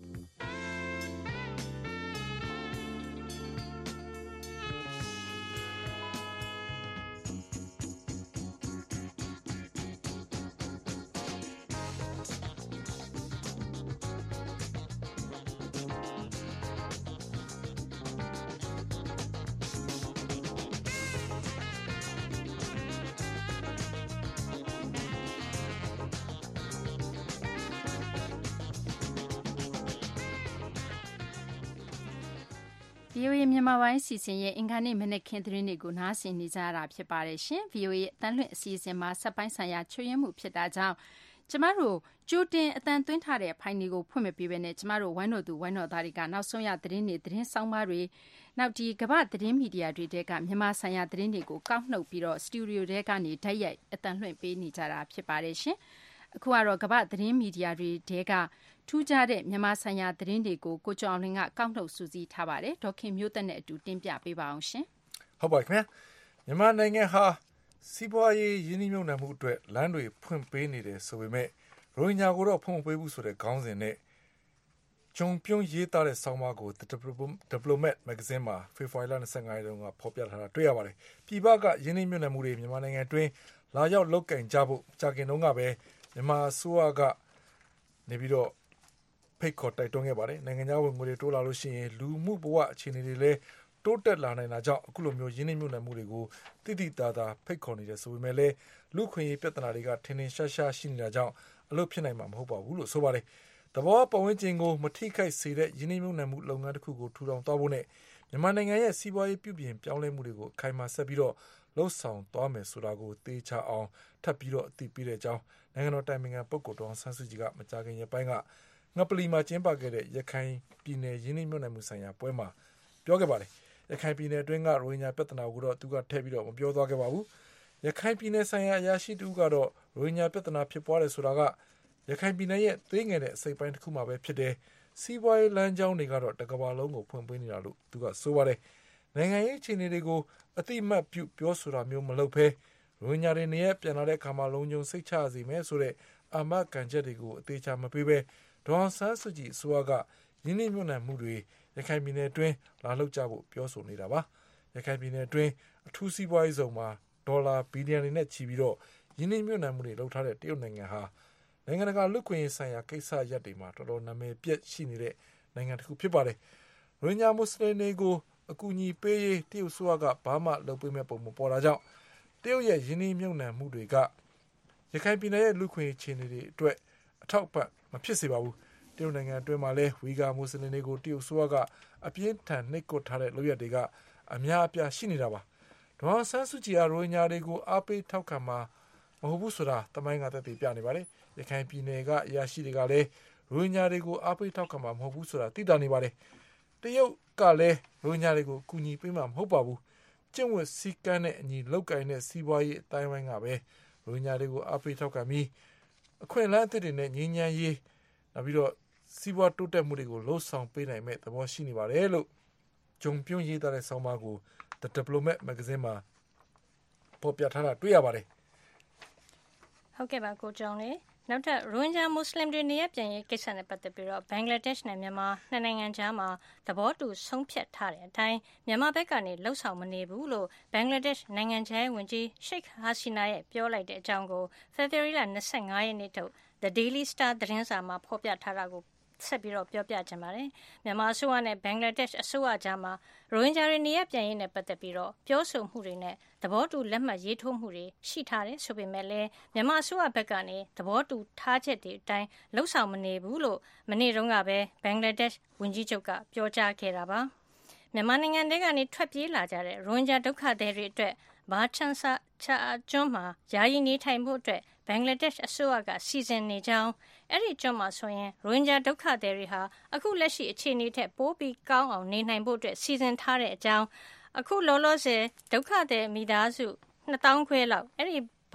VOA မြန်မာပိုင်းစီစဉ်ရဲ့အင်္ဂါနေ့မနက်ခင်းသတင်းတွေကိုနားဆင်နေကြရတာဖြစ်ပါတယ်ရှင်။ VOA အသံလွှင့်အစီအစဉ်မှာစက်ပိုင်းဆိုင်ရာချွတ်ယွင်းမှုဖြစ်တာကြောင့်ကျမတို့ကြိုတင်အသံသွင်းထားတဲ့ဖိုင်တွေကိုဖွင့်မပေးဘဲနဲ့ကျမတို့ဝိုင်းတော်သူဝိုင်းတော်သားတွေကနောက်ဆုံးရသတင်းတွေသတင်းဆောင်ပါတွေနောက်ဒီကမ္ဘာသတင်းမီဒီယာတွေတဲကမြန်မာဆိုင်ရာသတင်းတွေကိုကောက်နှုတ်ပြီးတော့စတူဒီယိုတဲကနေဓာတ်ရိုက်အသံလွှင့်ပေးနေကြတာဖြစ်ပါတယ်ရှင်။အခုကတော့ကမ္ဘာသတင်းမီဒီယာတွေတဲကထူးခြားတဲ့မြန်မာဆိုင်ရာသတင်းတွေကိုကိုကျော်အောင်လင်းကကောက်နှုတ်စုစည်းထားပါတယ်။ဒေါခင်မျိုးသက်နဲ့အတူတင်ပြပေးပါအောင်ရှင်။ဟုတ်ပါခင်ဗျာ။မြန်မာနိုင်ငံဟာစီးပွားရေးရင်းနှီးမြှုပ်နှံမှုအတွက်လမ်းတွေဖွင့်ပေးနေတယ်ဆိုပေမဲ့ရိုဟင်ဂျာကိုတော့ဖွင့်ပေးဘူးဆိုတဲ့ခေါင်းစဉ်နဲ့ဂျုံပြုံးရေးသားတဲ့ဆောင်းပါးကို The Diplomat မဂ္ဂဇင်းမှာဖေဖော်ဝါရီလ25ရက်နေ့ကဖော်ပြထားတာတွေ့ရပါတယ်။ပြည်ပကရင်းနှီးမြှုပ်နှံမှုတွေမြန်မာနိုင်ငံအတွင်းလာရောက်လုပ်ကင်ကြဖို့ကြာခင်တုန်းကပဲမြန်မာအစိုးရကနေပြီးတော့ဖိတ်ခေါ်တိုက်တွန်းခဲ့ပါတယ်။နိုင်ငံခြားဝင်ငွေတွေတိုးလာလို့ရှိရင်လူမှုဘဝအခြေအနေတွေလည်းတိုးတက်လာနိုင်တာကြောင့်အခုလိုမျိုးရင်းနှီးမြှုပ်နှံမှုတွေကိုတိတိတသာဖိတ်ခေါ်နေတယ်ဆိုပေမဲ့လည်းလူခွင့်ရေးပြဿနာတွေကထင်ထင်ရှားရှားရှိနေတာကြောင့်အလုပ်ဖြစ်နိုင်မှာမဟုတ်ပါဘူးလို့ဆိုပါတယ်။သဘောပတ်ဝန်းကျင်ကိုမထိခိုက်စေတဲ့ရင်းနှီးမြှုပ်နှံမှုလုပ်ငန်းတစ်ခုကိုထူထောင်သွားဖို့နဲ့မြန်မာနိုင်ငံရဲ့စီးပွားရေးပြုပြင်ပြောင်းလဲမှုတွေကိုအခိုင်အမာဆက်ပြီးတော့လှုပ်ဆောင်သွားမယ်ဆိုတာကိုသေချာအောင်ထပ်ပြီးတော့အသိပေးတဲ့အကြောင်းနိုင်ငံတော်တိုင်ပင်ခံပုဂ္ဂိုလ်ဒေါ်အောင်ဆန်းစုကြည်ကမကြာခင်ရက်ပိုင်းကငပလီမှာကျင်းပခဲ့တဲ့ရခိုင်ပြည်နယ်ရင်းနှီးမြှုပ်နှံမှုဆိုင်ရာပွဲမှာပြောခဲ့ပါတယ်။ရခိုင်ပြည်နယ်အတွင်းကရိုဟင်ဂျာပြဿနာကိုတော့သူကထည့်ပြီးတော့မပြောသွားခဲ့ပါဘူး။ရခိုင်ပြည်နယ်ဆိုင်ရာအရာရှိတူကတော့ရိုဟင်ဂျာပြဿနာဖြစ်ပွားတယ်ဆိုတာကရခိုင်ပြည်နယ်ရဲ့သေးငယ်တဲ့အစိပ်ပိုင်းတစ်ခုမှပဲဖြစ်တယ်။စီးပွားရေးလမ်းကြောင်းတွေကတော့တကမ္ဘာလုံးကိုဖွင့်ပေးနေတာလို့သူကဆိုပါတယ်။နိုင်ငံရေးအခြေအနေတွေကိုအတိအမှတ်ပြုပြောဆိုတာမျိုးမလုပ်ဘဲရိုဟင်ဂျာတွေနေရပြန်လာတဲ့အခါမှာလုံခြုံစိတ်ချစေမယ်ဆိုတဲ့အာမခံချက်တွေကိုအသေးချာမပေးဘဲဒေါ်ဆန်းစုကြည်အစိုးရကရင်းနှီးမြှုပ်နှံမှုတွေရခိုင်ပြည်နယ်အတွင်းလာလှုပ်ကြဖို့ပြောဆိုနေတာပါ။ရခိုင်ပြည်နယ်အတွင်းအထူးစီးပွားရေးဇုံမှာဒေါ်လာဘီလီယံတွေနဲ့ချီပြီးတော့ရင်းနှီးမြှုပ်နှံမှုတွေလုပ်ထားတဲ့တရုတ်နိုင်ငံဟာနိုင်ငံတကာလူ့ခွင့်ရေးဆိုင်ရာကိစ္စရပ်တွေမှာတော်တော်နာမည်ပြည့်ရှိနေတဲ့နိုင်ငံတစ်ခုဖြစ်ပါတယ်။ရိုဟင်ဂျာမွတ်စလင်တွေကိုအကူအညီပေးရေးတရုတ်ဆိုရကဘာမှလုပ်ပေးမဲ့ပုံမပေါ်တာကြောင့်တရုတ်ရဲ့ရင်းနှီးမြှုပ်နှံမှုတွေကရခိုင်ပြည်နယ်ရဲ့လူ့ခွင့်ရေးအခြေအနေတွေအတွက်အထောက်အပံ့မဖြစ်စေပါဘူး။တရုတ်နိုင်ငံအတွင်းမှာလည်းဝီဂါမွတ်စလင်တွေကိုတရုတ်ဆိုရကအပြင်းထန်နှိပ်ကွပ်ထားတဲ့လုပ်ရက်တွေကအများအပြားရှိနေတာပါ။ဒေါ်ဆန်းစုကြည်ရိုဟင်ဂျာတွေကိုအားပေးထောက်ခံမှာမဟုတ်ဘူးဆိုတာတမိုင်းကသက်သေပြနေပါတယ်။ရခိုင်ပြည်နယ်ကအရာရှိတွေကလည်းရိုဟင်ဂျာတွေကိုအားပေးထောက်ခံမှာမဟုတ်ဘူးဆိုတာသိတာနေပါတယ်။တရုတ်ကလည်းရိုဟင်ဂျာတွေကိုကူညီပေးမှာမဟုတ်ပါဘူး။ကျင့်ဝတ်စည်းကမ်းနဲ့အညီလောက်ကင်တဲ့စီးပွားရေးအတိုင်းဝိုင်းကပဲရိုဟင်ဂျာတွေကိုအားပေးထောက်ခံပြီးအခွင့်အလမ်းအသစ်တွေနဲ့ငြိမ်းချမ်းရေးနောက်ပြီးတော့စီးပွားတိုးတက်မှုတွေကိုလှုံ့ဆော်ပေးနိုင်မဲ့သဘောရှိနေပါတယ်လို့ဂျုံပြုံးရေးသားတဲ့ဆောင်းပါးကို The Diplomat မဂ္ဂဇင်းမှာပေါ်ပြထားတာတွေ့ရပါတယ်။ဟုတ်ကဲ့ပါကိုကျော်လေးနောက်ထပ်ရိုဟင်ဂျာမွတ်စလင်တွေနေရပြန်ရေးကိစ္စနဲ့ပတ်သက်ပြီးတော့ဘင်္ဂလားဒေ့ရှ်နဲ့မြန်မာနှစ်နိုင်ငံကြားမှာသဘောတူဆုံးဖြတ်ထားတဲ့အတိုင်းမြန်မာဘက်ကနေလှုပ်ဆောင်မနေဘူးလို့ဘင်္ဂလားဒေ့ရှ်နိုင်ငံခြားရေးဝန်ကြီးရှိတ်ဟာစီနာရဲ့ပြောလိုက်တဲ့အကြောင်းကိုဖေဖော်ဝါရီလ25ရက်နေ့ထုတ် The Daily Star သတင်းစာမှာဖော်ပြထားတာကိုဆက်ပြီးတော့ပြောပြချင်ပါတယ်။မြန်မာအစိုးရနဲ့ဘင်္ဂလားဒေ့ရှ်အစိုးရကြားမှာရိုဟင်ဂျာတွေနေရပြန်ရေးနဲ့ပတ်သက်ပြီးတော့ပြောဆိုမှုတွေနဲ့သဘောတူလက်မှတ်ရေးထိုးမှုတွေရှိထားတယ်ဆိုပေမဲ့လည်းမြန်မာအစိုးရဘက်ကနေသဘောတူထားချက်တွေအတိုင်းလှုပ်ဆောင်မနေဘူးလို့မနေ့တုန်းကပဲဘင်္ဂလားဒေ့ရှ်ဝန်ကြီးချုပ်ကပြောကြားခဲ့တာပါ။မြန်မာနိုင်ငံထဲကနေထွက်ပြေးလာကြတဲ့ရိုဟင်ဂျာဒုက္ခသည်တွေအတွက်ဘာချန်ဆာချာကျွန်းမှာယာယီနေထိုင်ဖို့အတွက်ဘင်္ဂလားဒေ့ရှ်အစိုးရကစီစဉ်နေကြောင်းအဲ့ဒီကျွန်းမှာဆိုရင်ရိုဟင်ဂျာဒုက္ခသည်တွေဟာအခုလက်ရှိအခြေအနေထက်ပိုပြီးကောင်းအောင်နေနိုင်ဖို့အတွက်စီစဉ်ထားတဲ့အကြောင်းအခုလောလောဆယ်ဒုက္ခသည်မိသားစု2000ခွဲလောက်အဲ့ဒီ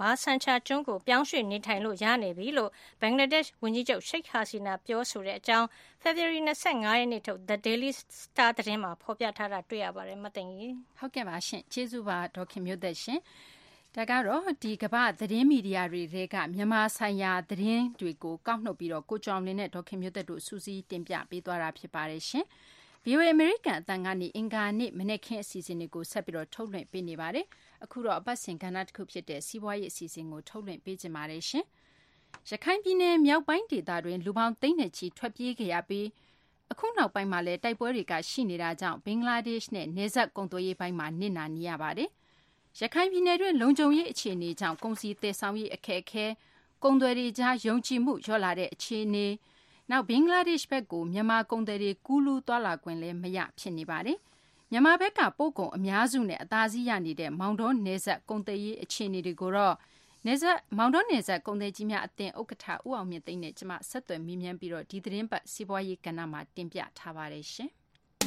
ဘာဆန်ချာကျွန်းကိုပြောင်းရွှေ့နေထိုင်လို့ရနေပြီလို့ဘင်္ဂလားဒေ့ရှ်ဝန်ကြီးချုပ်ရှိတ်ဟာစီနာပြောဆိုတဲ့အကြောင်း February 25 ရက်နေ့ထုတ် The Daily Star သတင်းမှာဖော်ပြထားတာတွေ့ရပါတယ်မသိင်ကြီးဟုတ်ကဲ့ပါရှင်ကျေးဇူးပါဒေါက်ခင်မျိုးသက်ရှင်ဒါကတော့ဒီကမ္ဘာသတင်းမီဒီယာတွေကမြန်မာဆိုင်ရာသတင်းတွေကိုကောက်နှုတ်ပြီးတော့ကိုကျော်လင်းနဲ့ဒေါက်ခင်မျိုးသက်တို့စူးစီးတင်ပြပေးသွားတာဖြစ်ပါတယ်ရှင်VOA American အတန်ကနေအင်္ဂါနေ့မနေ့ခင်းအစီအစဉ်တွေကိုဆက်ပြီးတော့ထုတ်လွှင့်ပေးနေပါတယ်။အခုတော့အပတ်စဉ်ကဏ္ဍတစ်ခုဖြစ်တဲ့စီးပွားရေးအစီအစဉ်ကိုထုတ်လွှင့်ပေးကြပါရရှင်။ရခိုင်ပြည်နယ်မြောက်ပိုင်းဒေသတွင်လူပေါင်းသိန်းနဲ့ချီထွက်ပြေးခဲ့ရပြီးအခုနောက်ပိုင်းမှာလည်းတိုက်ပွဲတွေကရှိနေတာကြောင့်ဘင်္ဂလားဒေ့ရှ်နဲ့နယ်စပ်ကုန်သွယ်ရေးပိုင်းမှာနစ်နာနေရပါတယ်။ရခိုင်ပြည်နယ်တွင်လုံခြုံရေးအခြေအနေကြောင့်ကုန်စည်သယ်ဆောင်ရေးအခက်အခဲကုန်သွယ်ရေးကြားယုံကြည်မှုလျော့လာတဲ့အခြေအနေနောက်ဘင်္ဂလားဒေ့ရှ်ဘက်ကိုမြန်မာကုန်သည်တွေကူးလူးသွားလာခွင့်လည်းမရဖြစ်နေပါတယ်။မြန်မာဘက်ကပို့ကုန်အများစုနဲ့အသာစီးရနေတဲ့မောင်တော်နယ်စပ်ကုန်သည်ရေးအခြေအနေတွေကိုတော့မောင်တော်နယ်စပ်ကုန်သည်ကြီးများအသင်းဥက္ကဋ္ဌဦးအောင်မြင့်သိန်းနဲ့ကျမဆက်သွယ်မေးမြန်းပြီးတော့ဒီသတင်းပတ်စီးပွားရေးကဏ္ဍမှာတင်ပြထားပါတယ်ရှင်။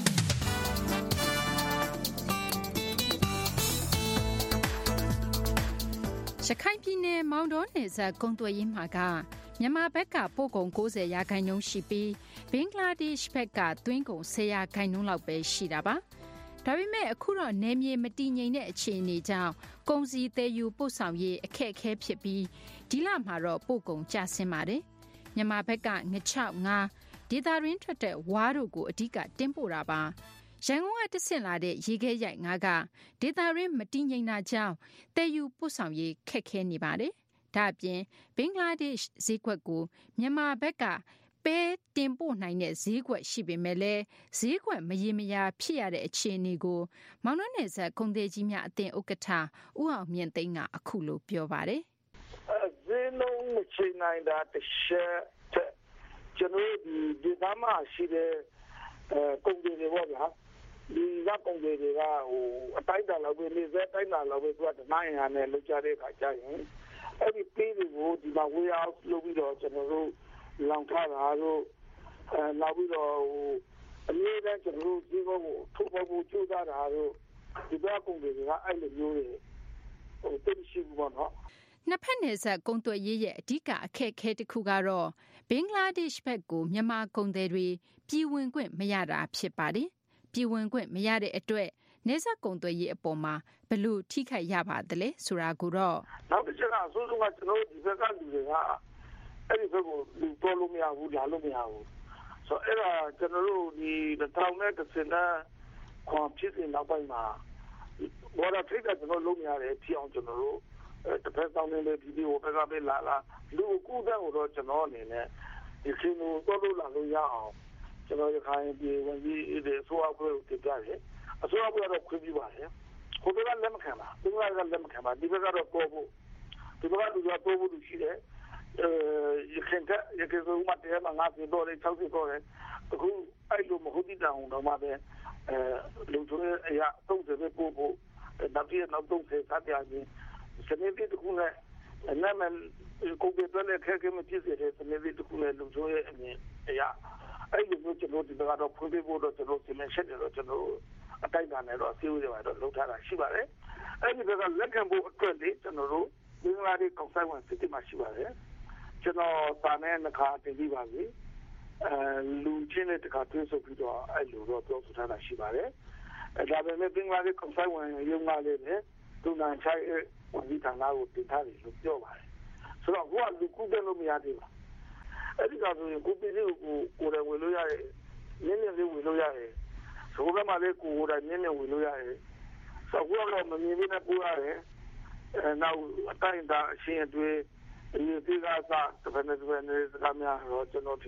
ရခိုင်ပြည်နယ်မောင်တော်နယ်စပ်ကုန်သွယ်ရေးမှာကမြန်မာဘက်ကပို့ကုန်90%ရှိပြီးဘင်္ဂလားဒေ့ရှ်ဘက်ကသွင်းကုန်10%လောက်ပဲရှိတာပါ။ဒါပေမဲ့အခုတော့နယ်မြေမတည်ငြိမ်တဲ့အခြေအနေကြောင့်ကုန်စည်သယ်ယူပို့ဆောင်ရေးအခက်အခဲဖြစ်ပြီးဒီလမှာတော့ပို့ကုန်ကျဆင်းပါတယ်။မြန်မာဘက်ကငချောက်ငါးဒေသရင်းထွက်တဲ့ဝါးတို့ကိုအဓိကတင်ပို့တာပါ။ရန်ကုန်ကတဆင့်လာတဲ့ရေခဲရိုက်ငါးကဒေသရင်းမတည်ငြိမ်တာကြောင့်သယ်ယူပို့ဆောင်ရေးခက်ခဲနေပါတယ်။ဒါ့အပြင်ဘင်္ဂလားဒေ့ရှ်ဈေးကွက်ကိုမြန်မာဘက်ကပဲတင်ပို့နိုင်တဲ့ဈေးကွက်ရှိပေမဲ့လည်းဈေးကွက်မရေမရာဖြစ်ရတဲ့အခြေအနေကိုမောင်နှနယ်ဆက်ကုန်သည်ကြီးများအသင်းဥက္ကဋ္ဌဦးအောင်မြင့်သိန်းကအခုလိုပြောပါတယ်။ဈေးနှုန်းမချနိုင်တာတစ်ချက်ကျွန်တော်ဒီကမှရှိတဲ့ကုန်သည်တွေပေါ့ဗျာဒီကကုန်သည်တွေကအတိုင်းအတာလောက်ပဲနေစဲတိုင်းတာလောက်ပဲသူကတနိုင်ရနဲ့လောက်ကြတဲ့အခါကျရင်အဲ့ဒီပေးတွေကိုဒီမှာဝေးအောင်လုပ်ပြီးတော့ကျွန်တော်တို့လောင်ထားတာတို့နောက်ပြီးတော့အနည်းနဲ့ကျွန်တော်တို့ဒီဘောကိုထုတ်ဖို့ကြိုးစားတာတို့ဒီဘက်ကုန်တွေကအဲ့လိုမျိုးတွေတိတ်ရှိဘူးပေါ့နော်နှစ်ဖက်နယ်စပ်ကုန်သွယ်ရေးရဲ့အဓိကအခက်အခဲတစ်ခုကတော့ဘင်္ဂလားဒေ့ရှ်ဘက်ကိုမြန်မာကုန်သည်တွေပြည်ဝင်ခွင့်မရတာဖြစ်ပါတယ်ပြည်ဝင်ခွင့်မရတဲ့အတွက်နယ်စပ်ကုန်သွယ်ရေးအပေါ်မှာဘယ်လိုထိခိုက်ရပါသလဲဆိုတာကိုတော့နောက်တစ်ချက်ကအဆိုးဆုံးကကျွန်တော်ဒီဘက်ကလူတွေကအဲ့ဒီဘက်ကိုလူတော်လို့မရဘူးလာလို့မရဘူးဆိုအဲ့ဒါကျွန်တော်တို့ဒီ2010နဲ့ခွန်ဖြစ်တဲ့နောက်ပိုင်းမှာဘောရထိတ်ကကျွန်တော်လုံးမရတယ်ဖြစ်အောင်ကျွန်တော်တို့တစ်ဖက်ဆောင်နေတဲ့ဗီဒီယိုဘက်ကပဲလာလူကူတဲ့ဟိုတော့ကျွန်တော်အနေနဲ့ဒီခင်းကိုတော်လို့လာလို့ရအောင်ကျွန်တော်ရခိုင်ပြည်ဝင်ကြီးဒီဆိုအပ်ကိုတင်ပြတယ်အစိုးရကတော့ခွင့်ပြုပါတယ်ဟိုဘက်ကလက်မခံပါဘင်္ဂလားကလက်မခံပါဒီဘက်ကတော့ပေါ်ဖို့ဒီဘက်ကလူကပေါ်ဖို့ရှိတယ်ရခိုင်ကဆိုမှတဲမှာ$50 $60အခုအဲ့လိုမဟုတ်တဲ့တောင်တော့မှပဲလူတွေအရာ30ပဲပို့ဖို့နောက်ပြီးနောက်30ဆက်ပြချင်းစနေနေ့တခုနဲ့နာမည်ကိုယ်ပဲလည်းခဲခဲမဖြစ်စေတဲ့စနေနေ့တခုနဲ့လူတွေရဲ့အမြင်အရာအဲ့လိုမျိုးကျွန်တော်ဒီကတော့ဖွင့်ပေးဖို့တော့ကျွန်တော်စီမံချက်တယ်တော့ကျွန်တော်အတိုက်အခံတော့အစည်းအဝေးတွေတော့လုပ်ထားတာရှိပါတယ်အဲ့ဒီကလက်ခံဖို့အတွက်လေကျွန်တော်တို့ဘင်္ဂလားဒေ့ရှ်ကောင်ဆိုင်ဝင်စစ်တီမှာရှိပါတယ်ကျွန်တော်စာနဲ့နှခါတင်ပြီးပါပြီလူချင်းတဲ့တခါတွေ့ဆုံပြီးတော့အဲ့လိုတော့ပြောဆိုထားတာရှိပါတယ်ဒါပေမဲ့ဘင်္ဂလားဒေ့ရှ်ကောင်ဆိုင်ဝင်ရုံးကလည်းသူနာချိုင်ဝန်ကြီးဌာနကိုတင်ထားတယ်လို့ပြောပါတယ်ဆိုတော့ကိုကလူကူတဲ့လို့မရသေးပါအဲ့ဒီကဆိုရင်ကိုပြည်ကိုယ်တိုင်ဝင်လို့ရတယ်နည်းနည်းလေးဝင်လို့ရတယ်ဆိုတော့မှလည်းကိုယ်တိုင်နည်းနည်းဝင်လို့ရတယ်ဆိုတော့မမြင်သေးတဲ့ကိုရတယ်နောက်အတိုင်းတာအရှင်းအတွေ့ဒီကစားတပည့်နဲ့စကားများတော့ကျွန်တော်ဒီ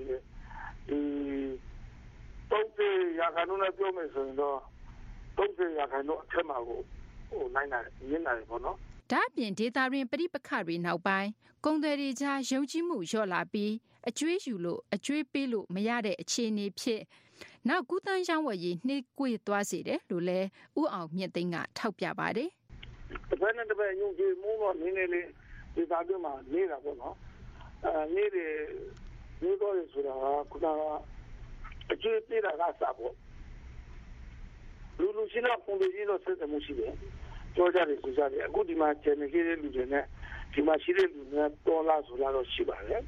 30ရာခိုင်နှုန်းနဲ့ပြောမယ်ဆိုရင်တော့30ရာခိုင်နှုန်းအထက်မှာကိုနိုင်နိုင်ရင်းနိုင်ပေါ့နော်ဒါအပြင်ဒေတာရင်းပဋိပက္ခတွေနောက်ပိုင်းကုန်သည်တွေကြားယုံကြည်မှုလျော့လာပြီးအကျွေးယူလို့အကျွေးပေးလို့မရတဲ့အခြေအနေဖြစ်နောက်ကူးတန်းရောင်းဝယ်ရေးနှိကွေးသွားစေတယ်လို့လည်းဦးအောင်မြင့်သိန်းကထောက်ပြပါတယ်။တစ်ဖက်နဲ့တစ်ဖက်ယုံကြည်မှုတော့နည်းနည်းလေးဒေတာတွေမှာနေတာပေါ့နော်။နေတော့ဆိုတာကအကျွေးပေးတာကစားပေါ့လူရှင်းတော့ပုံစံကြီးတော့ဆက်တယ်မှုရှိတယ်။ကြောကြတယ်ဆိုကြတယ်အခုဒီမှာကျန်နေခဲ့တဲ့လူတွေနဲ့ဒီမှာရှိတဲ့လူတွေတော်လာဆိုလာတော့ရှိပါတယ်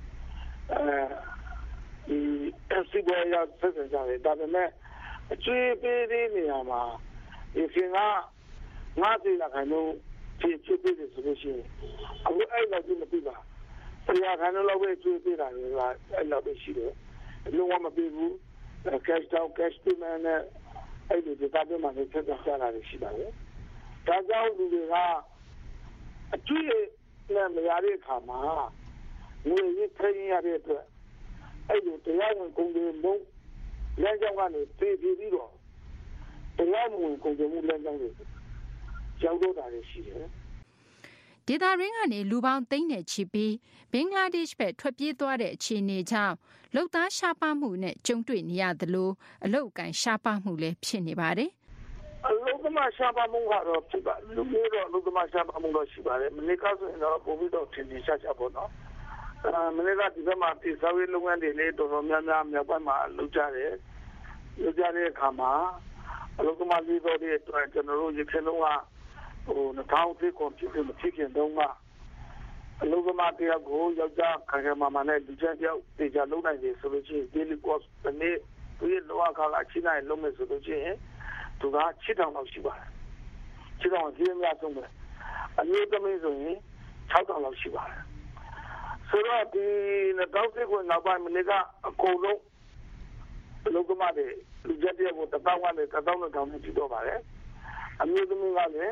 ဒီစီဘောရဆက်ကြတယ်ဒါပေမဲ့အကျွေးပေးတဲ့နေရာမှာဒီခင်က90ရာခိုင်နှုန်းဖြစ်ပေးတယ်ဆိုလို့ရှိရင်အခုအဲ့လောက်ကြီးမပြီးပါတရားခံလို့ပဲကျွေးပေးတာတွေကအဲ့လောက်ပဲရှိတယ်လုံးဝမပြီးဘူး cash down cash payment နဲ့အဲ့ဒီဒေတာတွေမှာဆက်ကြတာရှိပါတယ်ဒါကြောင့်လူတွေကအကျွေးနဲ့မရတဲ့အခါမှာငွေရခရင်ရတဲ့အတွက်အဲ့ဒီတရားဝင်ကုန်တွေမုန်းလမ်းကြောင်းကနေပြေးပြီးတော့တရားဝင်ကုန်တွေမှုလမ်းကြောင်းတွေရောက်တော့တာရှိတယ်ဒေသရင်းကနေလူပေါင်းသိန်းနဲ့ချီပြီးဘင်္ဂလားဒေ့ရှ်ဘက်ထွက်ပြေးသွားတဲ့အခြေအနေကြောင့်လုပ်သားရှားပါမှုနဲ့ကြုံတွေ့နေရသလိုအလုပ်ကိုင်ရှားပါမှုလည်းဖြစ်နေပါတယ်အလုပ်သမားရှားပါမှုကတော့ဖြစ်ပါလူမျိုးတော့အလုပ်သမားရှားပါမှုတော့ရှိပါတယ်မနေ့ကဆိုရင်တော့ပုံပြီးတော့ထင်ထင်ရှားရှားပေါ့နော်မနေ့ကဒီဘက်မှာပြည်စာရေးလုပ်ငန်းတွေလည်းတော်တော်များများမြောက်ပိုင်းမှာလုပ်ကြတဲ့အခါမှာအလုပ်သမားတွေတော့ဒီအတွက်ကျွန်တော်တို့ရခိုင်လုံးက2010ကိုဖြစ်ခင်တုန်းကအလုပ်သမားတရားကိုယောက်ျားခံခံမာနဲ့လူချင်းတယောက်တေချာလုပ်နိုင်တယ်ဆိုလို့ရှိရင် daily cost တစ်နေ့သူရဲ့လောကကချိနိုင်လုံးမယ်ဆိုလို့ရှိရင်သူက6000လောက်ရှိပါတယ်6000ကြီးများဆုံးပဲအမျိုးသမီးဆိုရင်6000လောက်ရှိပါတယ်ဆိုတော့ဒီ2010ကိုနောက်ပိုင်းမနေ့ကအကုန်လုံးအလုပ်သမားတွေလူချင်းတယောက်ကို1000ကနေ1000တောင်ဖြစ်တော့ပါတယ်အမျိုးသမီးကလည်း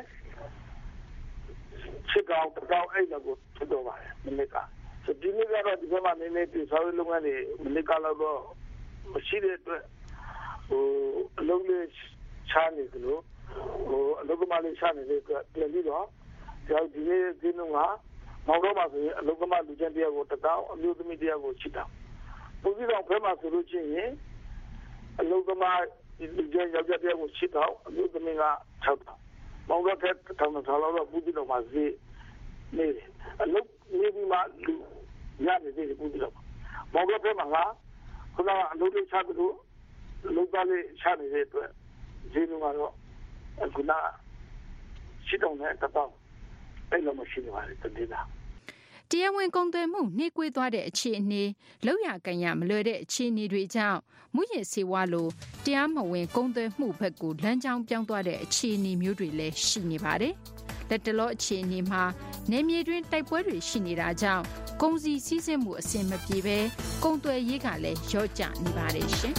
ချစ်ကောင်တောင်းအဲ့ဒါကိုဖြစ်တော့ပါတယ်မနေ့ကဆိုဒီနေ့ကတော့ဒီဘက်မှာနေနေဒီဆောင်းလုပ်ငန်းတွေမနေ့ကတော့မရှိတဲ့အတွက်အလုပ်လေးချားနေသလိုအလုပ်ကမှလေးချားနေတဲ့အတွက်ပြန်ပြီးတော့ဒီနေ့ဒီနှုန်းကမောင်တော့မှာဆိုရင်အလုပ်ကမှလူချင်းတယောက်ကို1000အမျိုးသမီးတယောက်ကို7000ပုံစံတော့ဘယ်မှာဆိုလို့ချင်းရင်အလုပ်ကမှလူချင်းယောက်ျားတယောက်ကို7000အမျိုးသမီးက6000မောင်တော့1000လောက်ပူပြီးတော့မှဈေးနေတယ်အလုပ်နေပြီးမှလူရနေတဲ့ပူပြီးတော့မောင်တော့ဘယ်မှာခုနကအလုပ်လေးချသလိုလုပ်သားလေးချနေတဲ့အတွက်ဈေးနှုန်းကတော့ခုနရှိတော့တဲ့1000အဲ့လိုမရှိနေပါဘူးတနေ့လားတရားဝင်ကုန်သွယ်မှုနှိကွေးသွားတဲ့အခြေအနေလောက်ရကန်ရမလွယ်တဲ့အခြေအနေတွေကြောင့်မူရစ်စေဝါလိုတရားမဝင်ကုန်သွယ်မှုဘက်ကိုလမ်းကြောင်းပြောင်းသွားတဲ့အခြေအနေမျိုးတွေလည်းရှိနေပါတယ်။လက်တလောအခြေအနေမှာနေမြေတွင်တိုက်ပွဲတွေရှိနေတာကြောင့်ကုန်စည်စည်းစိမ်မှုအဆင်မပြေဘဲကုန်သွယ်ရေးကလည်းလျော့ကျနေပါတယ်ရှင်။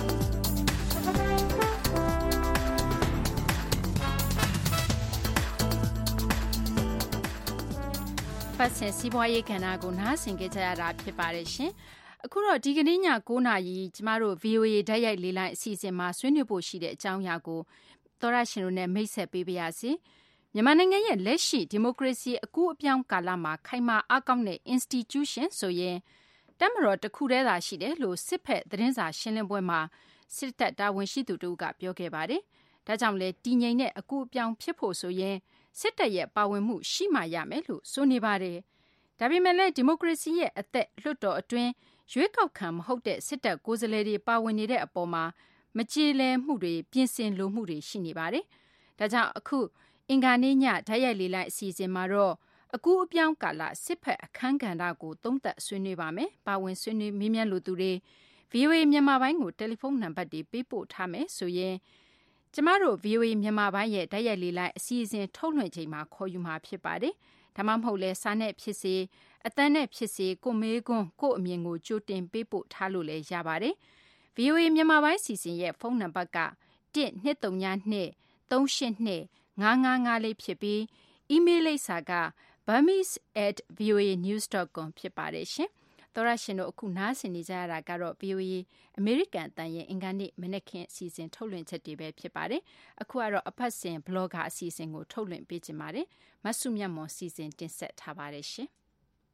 ပတ်စင်စီးပွားရေးကဏ္ဍကိုနားဆင်ကြကြရတာဖြစ်ပါတယ်ရှင်။အခုတော့ဒီကနေ့ည9:00နာရီကျမတို့ VOA ဓာတ်ရိုက်လေးလိုင်းအစီအစဉ်မှာဆွေးနွေးဖို့ရှိတဲ့အကြောင်းအရာကိုသောရရှင်တို့နဲ့မိတ်ဆက်ပေးပါရစေ။မြန်မာနိုင်ငံရဲ့လက်ရှိဒီမိုကရေစီအကူအပြောင်းကာလမှာခိုင်မာအားကောင်းတဲ့ institution ဆိုရင်တပ်မတော်တစ်ခုတည်းသာရှိတယ်လို့စစ်ဖက်သတင်းစာရှင်းလင်းပွဲမှာစစ်တပ်တာဝန်ရှိသူတို့ကပြောခဲ့ပါတယ်။ဒါကြောင့်လဲတည်ငြိမ်တဲ့အကူအပြောင်းဖြစ်ဖို့ဆိုရင်စစ်တပ်ရဲ့ပါဝင်မှုရှိမှရမယ်လို့ဆိုနေပါတယ်။ဒါပေမဲ့လည်းဒီမိုကရေစီရဲ့အသက်လွှတ်တော်အတွင်းရွေးကောက်ခံမဟုတ်တဲ့စစ်တပ်ကိုယ်စားလှယ်တွေပါဝင်နေတဲ့အပေါ်မှာမကြေလည်မှုတွေပြင်ဆင်လိုမှုတွေရှိနေပါတယ်။ဒါကြောင့်အခုအင်္ဂါနေ့ညဓာတ်ရိုက်လေးလိုက်အစီအစဉ်မှာတော့အကူအပြောင်းကာလစစ်ဖက်အခန်းကဏ္ဍကိုသုံးသပ်ဆွေးနွေးပါမယ်။ပါဝင်ဆွေးနွေးမေးမြန်းလိုသူတွေ VOA မြန်မာပိုင်းကိုတယ်လီဖုန်းနံပါတ်တွေပေးပို့ထားမယ်ဆိုရင်ကျမတို့ VOA မြန်မာပိုင်းရဲ့ဓာတ်ရိုက်လေးလိုက်အစီအစဉ်ထုတ်လွှင့်ချိန်မှာခေါ်ယူမှာဖြစ်ပါတယ်။ဒါမှမဟုတ်လဲစာနဲ့ဖြစ်စေအသံနဲ့ဖြစ်စေကိုမေးခွန်းကိုအမြင်ကိုကြိုတင်ပေးပို့ထားလို့လည်းရပါတယ်။ VOA မြန်မာပိုင်းစီစဉ်ရဲ့ဖုန်းနံပါတ်က12393825555လေးဖြစ်ပြီးအီးမေးလ်လိပ်စာက burmese@voanews.com ဖြစ်ပါတယ်ရှင်။သောရရှင်တို့အခုနားဆင်နေကြရတာကတော့ VOA အမေရိကန်အသံရဲ့အင်္ဂါနေ့မနက်ခင်းအစီအစဉ်ထုတ်လွှင့်ချက်တွေပဲဖြစ်ပါတယ်။အခုကတော့အဖတ်စဉ်ဘလော့ဂါအစီအစဉ်ကိုထုတ်လွှင့်ပေးကြပါမယ်။မဆုမြတ်မွန်စီစဉ်တင်ဆက်ထားပါတယ်ရှင်။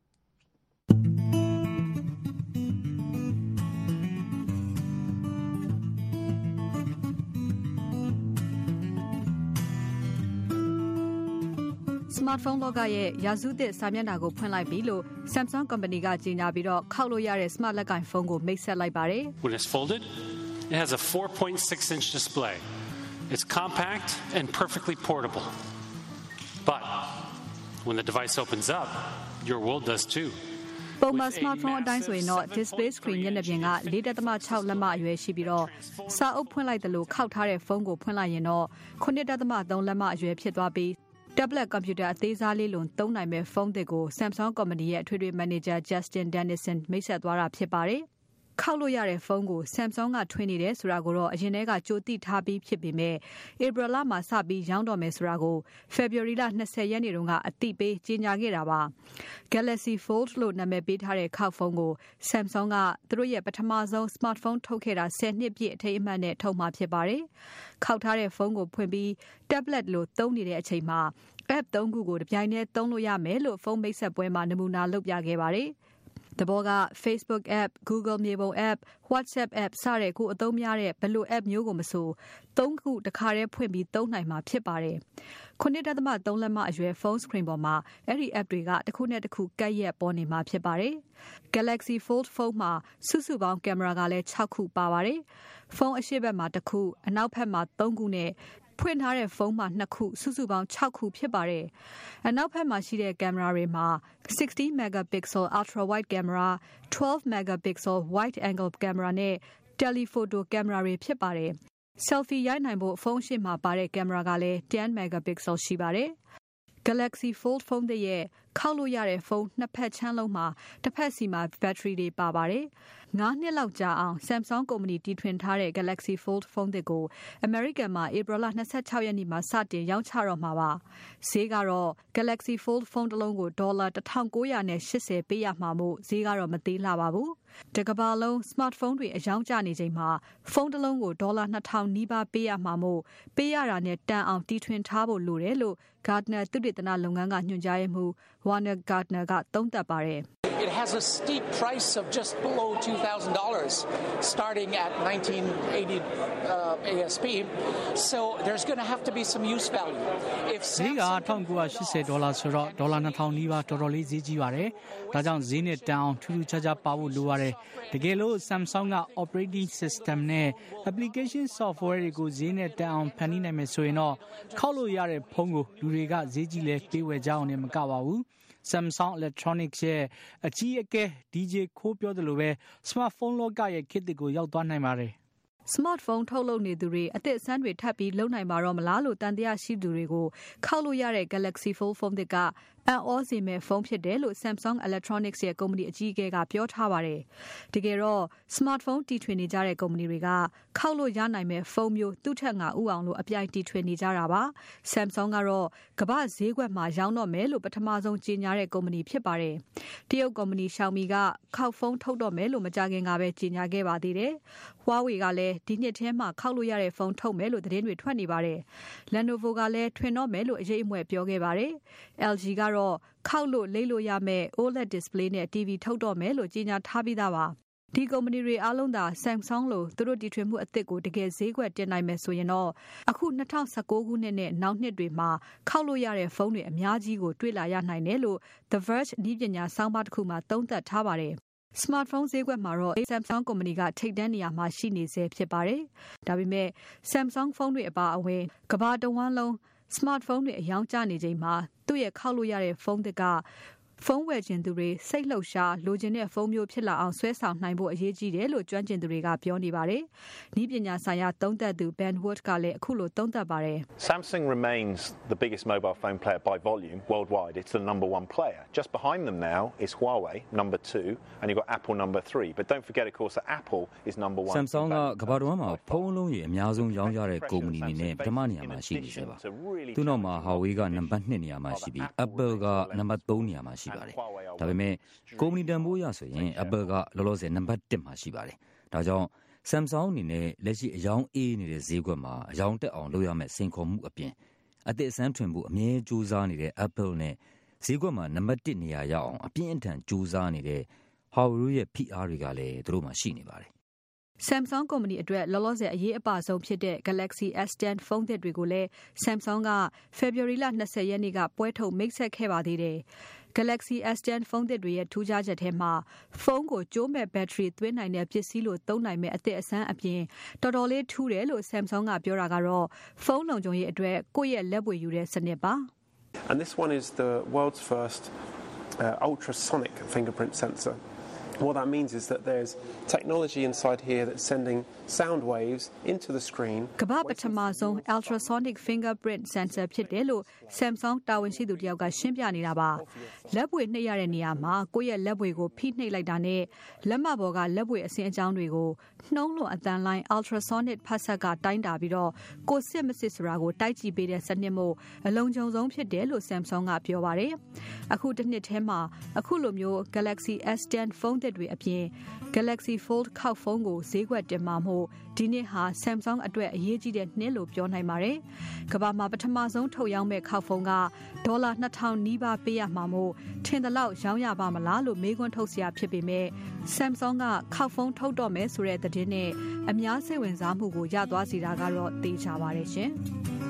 Smartphone လောကရဲ့ရာစုသစ်စာမျက်နှာကိုဖွင့်လိုက်ပြီလို့ Samsung Company ကကြေညာပြီးတော့ခောက်လို့ရတဲ့ Smart လက်ကိုင်ဖုန်းကိုမိတ်ဆက်လိုက်ပါတယ်။ When it's folded, it has a 4.6-inch display. It's compact and perfectly portable. But when the device opens up, Your world does too. ပုံမှန် smartphone အတိုင်းဆိုရင်တော့ display screen မျက်နှာပြင်က 4.6 လက်မအရွယ်ရှိပြီးတော့စာအုပ်ဖွင့်လိုက်တယ်လို့ခောက်ထားတဲ့ဖုန်းကိုဖွင့်လိုက်ရင်တော့ 9.3 လက်မအရွယ်ဖြစ်သွားပြီး tablet computer အသေးစားလေးလုံးသုံးနိုင်မဲ့ဖုန်းသစ်ကို Samsung ကုမ္ပဏီရဲ့အထွေထွေမန်နေဂျာ Justin Dennison မိတ်ဆက်သွားတာဖြစ်ပါတယ်ခောက်လို့ရတဲ့ဖုန်းကို Samsung ကထွင်နေတယ်ဆိုတာကိုတော့အရင်တည်းကကြိုသိထားပြီးဖြစ်ပေမဲ့ April လမှာစပြီးရောင်းတော့မယ်ဆိုတာကို February လ20ရက်နေ့တုန်းကအသိပေးကြေညာခဲ့တာပါ Galaxy Fold လို့နာမည်ပေးထားတဲ့ခောက်ဖုန်းကို Samsung ကသူတို့ရဲ့ပထမဆုံး smartphone ထုတ်ခဲ့တာ10နှစ်ပြည့်အထိမ်းအမှတ်နဲ့ထုတ်မှာဖြစ်ပါတယ်ခောက်ထားတဲ့ဖုန်းကိုဖွင့်ပြီး tablet လို့သုံးနေတဲ့အချိန်မှာ app 3ခုကိုတစ်ပြိုင်တည်းသုံးလို့ရမယ်လို့ဖုန်းမိတ်ဆက်ပွဲမှာနမူနာလုပ်ပြခဲ့ပါတယ်တဘောက Facebook app, Google မြေပုံ app, WhatsApp app စတဲ့ကိုအသုံးများတဲ့ဘယ်လို app မျိုးကိုမဆို၃ခုတစ်ခါတည်းဖွင့်ပြီးသုံးနိုင်မှာဖြစ်ပါတယ်။9.3 လက်မအရွယ် phone screen ပေါ်မှာအဲ့ဒီ app တွေကတစ်ခုနဲ့တစ်ခုကပ်ရက်ပေါ်နေမှာဖြစ်ပါတယ်။ Galaxy Fold phone မှာစုစုပေါင်းကင်မရာကလည်း6ခုပါပါတယ်။ဖုန်းအရှိတ်ဘက်မှာ1ခုအနောက်ဘက်မှာ3ခုနဲ့ဖွင့်ထားတဲ့ဖုန်းမှာ2ခုစုစုပေါင်း6ခုဖြစ်ပါတယ်။အနောက်ဘက်မှာရှိတဲ့ကင်မရာတွေမှာ60 megapixel ultra wide camera, 12 megapixel wide angle camera နဲ့ telephoto camera တွေဖြစ်ပါတယ်။ selfie ရိုက်နိုင်ဖို့ဖုန်းရှိမှာပါတဲ့ကင်မရာကလည်း10 megapixel ရှိပါတယ်။ Galaxy Fold phone ရဲ့ခောက်လို့ရတဲ့ဖုန်းနှစ်ဖက်ချမ်းလုံးမှာတစ်ဖက်စီမှာ battery တွေပါပါတယ်။9နှစ်လောက်ကြာအောင် Samsung ကုမ္ပဏီတီထွင်ထားတဲ့ Galaxy Fold phone ကို American မှာ April 26ရက်နေ့မှာစတင်ရောင်းချတော့မှာပါ။ဈေးကတော့ Galaxy Fold phone တစ်လုံးကို$1980ပေးရမှာမို့ဈေးကတော့မသေးလှပါဘူး။တကမ္ဘာလုံး smartphone တွေအယောင်းကျနေချိန်မှာဖုန်းတစ်လုံးကို$2000နီးပါးပေးရမှာမို့ပေးရတာနဲ့တန်အောင်တီထွင်ထားဖို့လိုတယ်လို့ Gartner သုတေသနလုပ်ငန်းကညွှန်ကြားရေးမှူး Warner Gardner ကသုံးသပ်ပါတယ်။ It has a steep price of just below $2,000 starting at 1980 ASP. So there's going to have to be some use value. If $1980ဆိုတော့$2000နီးပါးတော်တော်လေးဈေးကြီးပါတယ်။ဒါကြောင့်ဈေးနဲ့တန်အောင်ထူးထူးခြားခြားပါဖို့လိုရတယ်။တကယ်လို့ Samsung က operating system နဲ့ application software တွေကိုဈေးနဲ့တန်အောင်ဖန်တီးနိုင်မယ်ဆိုရင်တော့ခောက်လို့ရတဲ့ဖုန်းကိုလူတွေကဈေးကြီးလဲပေးဝယ်ကြအောင်နဲ့မကပါဘူး။ Samsung Electronics ရဲ့အကြီးအကဲ DJ ခိုးပြောသလိုပဲ smartphone လောကရဲ့ခေတ်သစ်ကိုရောက်သွားနိုင်ပါတယ်။ smartphone ထုတ်လုပ်နေသူတွေအသစ်အဆန်းတွေထပ်ပြီးလုံနိုင်ပါတော့မလားလို့တန်တရားရှိသူတွေကိုခောက်လို့ရတဲ့ Galaxy Fold phone ကအံ့ဩစေမဲ့ဖုန်းဖြစ်တယ်လို့ Samsung Electronics ရဲ့ကုမ္ပဏီအကြီးအကဲကပြောထားပါတယ်။တကယ်တော့ smartphone တီထွင်နေကြတဲ့ကုမ္ပဏီတွေကခောက်လို့ရနိုင်မဲ့ဖုန်းမျိုးသူ့ထက်ငါဥအောင်လို့အပြိုင်တီထွင်နေကြတာပါ။ Samsung ကတော့ကမ္ဘာဈေးကွက်မှာရောင်းတော့မယ်လို့ပထမဆုံးကြေညာတဲ့ကုမ္ပဏီဖြစ်ပါတယ်။တရုတ်ကုမ္ပဏီ Xiaomi ကခောက်ဖုန်းထုတ်တော့မယ်လို့မကြာခင်ကပဲကြေညာခဲ့ပါသေးတယ်။ Huawei ကလည်းဒီနှစ်ထဲမှာခောက်လို့ရတဲ့ဖုန်းထုတ်မယ်လို့သတင်းတွေထွက်နေပါတယ်။ Lenovo ကလည်းထွင်တော့မယ်လို့အရေးအမွဲ့ပြောခဲ့ပါတယ်။ LG ကတော့ခောက်လို့လိမ့်လို့ရမယ့် OLED display နဲ့ TV ထုတ်တော့မယ်လို့ကြေညာထားပြီးသားပါ။ဒီကုမ္ပဏီတွေအားလုံးသာ Samsung လို့သူတို့တီထွင်မှုအသစ်ကိုတကယ်ဈေးကွက်တင်နိုင်မယ်ဆိုရင်တော့အခု2019ခုနှစ်နဲ့နောက်နှစ်တွေမှာခောက်လို့ရတဲ့ဖုန်းတွေအများကြီးကိုတွေ့လာရနိုင်တယ်လို့ The Verge နည်းပညာဆောင်းပါးတစ်ခုမှာသုံးသပ်ထားပါတယ်။ smartphone ဈေးကွက်မှာတော့ Samsung ကုမ္ပဏီကထိပ်တန်းနေရာမှာရှိနေဆဲဖြစ်ပါတယ်။ဒါပေမဲ့ Samsung ဖုန်းတွေအပါအဝင်ကမ္ဘာတဝန်းလုံး smartphone တွေအယောင်းကျနေချိန်မှာသူ့ရဲ့ခောက်လို့ရတဲ့ဖုန်းသစ်ကဖုန်းဝယ်ခြင်းသူတွေစိတ်လှုပ်ရှားလိုချင်တဲ့ဖုန်းမျိုးဖြစ်လာအောင်ဆွဲဆောင်နိုင်ဖို့အရေးကြီးတယ်လို့ကျွမ်းကျင်သူတွေကပြောနေပါတယ်။နည်းပညာဆိုင်ရာသုံးသပ်သူ Ben Wood ကလည်းအခုလိုသုံးသပ်ပါတယ်။ Samsung remains the biggest mobile phone player by volume worldwide. It's the number 1 player. Just behind them now is Huawei, number 2, and you've got Apple number 3. But don't forget of course that Apple is number 1. Samsung ကကမ္ဘာတော်မှာဖုန်းလုံးကြီးအများဆုံးရောင်းရတဲ့ကုမ္ပဏီတွေနဲ့ပထမနေရာမှာရှိနေစေပါ။သူ့နောက်မှာ Huawei ကနံပါတ်2နေရာမှာရှိပြီး Apple ကနံပါတ်3နေရာမှာရှိပါတယ်။ဒါပေမဲ့ကုမ္ပဏီတန်ဖိုးရဆိုရင် Apple ကလောလောဆယ်နံပါတ်1မှာရှိပါတယ်။ဒါကြောင့် Samsung အနေနဲ့လက်ရှိအယောင်းအေးနေတဲ့ဈေးကွက်မှာအယောင်းတက်အောင်လုပ်ရမယ့်စိန်ခေါ်မှုအပြင်အသစ်အဆန်းထွင်ဖို့အမြဲကြိုးစားနေတဲ့ Apple နဲ့ဈေးကွက်မှာနံပါတ်1နေရာရအောင်အပြင်းအထန်ကြိုးစားနေတဲ့ Huawei ရဲ့ PR တွေကလည်းသူတို့မှာရှိနေပါတယ်။ Samsung ကုမ္ပဏီအတွက်လောလောဆယ်အရေးအပါဆုံးဖြစ်တဲ့ Galaxy S10 ဖုန်းသစ်တွေကိုလည်း Samsung က February 20ရက်နေ့ကပွဲထုတ်မိတ်ဆက်ခဲ့ပါသေးတယ်။ Galaxy S10 ဖုန်းသစ်တွေရဲ့ထူးခြားချက်ထဲမှာဖုန်းကိုကြိုးမဲ့ဘက်ထရီသွင်းနိုင်တဲ့ပစ္စည်းလို့သုံးနိုင်မဲ့အသစ်အဆန်းအပြင်တော်တော်လေးထူးတယ်လို့ Samsung ကပြောတာကတော့ဖုန်းလုံခြုံရေးအတွက်ကိုယ့်ရဲ့လက်ပွေယူတဲ့စနစ်ပါ And this one is the world's first ultrasonic fingerprint sensor. What that means is that there's technology inside here that's sending sound waves into the screen. ကမ္ဘာပထမဆုံး ultrasonic fingerprint sensor ဖြစ်တယ်လို့ Samsung တာဝန်ရှိသူတယောက်ကရှင်းပြနေတာပါ။လက်ပွေနှိပ်ရတဲ့နေရာမှာကိုယ့်ရဲ့လက်ပွေကိုဖိနှိပ်လိုက်တာနဲ့လက်မပေါ်ကလက်ပွေအစင်းအကြောင်းတွေကိုနှုံးလွန်အသံလိုင်း ultrasonic ဖတ်ဆက်ကတိုင်းတာပြီးတော့ကိုယ်စစ်မစစ်ဆိုတာကိုတိုက်ကြည့်ပေးတဲ့စနစ်မို့အလုံးစုံဆုံးဖြစ်တယ်လို့ Samsung ကပြောပါတယ်။အခုတစ်နှစ်ထဲမှာအခုလိုမျိုး Galaxy S10 ဖုန်းတွေအပြင် Galaxy Fold ခောက်ဖုန်းကိုဈေးကွက်တင်မှာမို့ဒီနှစ်ဟာ Samsung အတွက်အရေးကြီးတဲ့နှစ်လို့ပြောနိုင်ပါတယ်။ကမ္ဘာမှာပထမဆုံးထုတ်ရောင်းမဲ့ခောက်ဖုန်းကဒေါ်လာ 2000 နီးပါးပေးရမှာမို့ထင်သလောက်ရောင်းရပါမလားလို့မေးခွန်းထုတ်စရာဖြစ်ပေမဲ့ Samsung ကခောက်ဖုန်းထုတ်တော့မယ်ဆိုတဲ့သတင်းနဲ့အများစိတ်ဝင်စားမှုကိုရသွားစေတာကတော့သိကြပါတယ်ရှင်။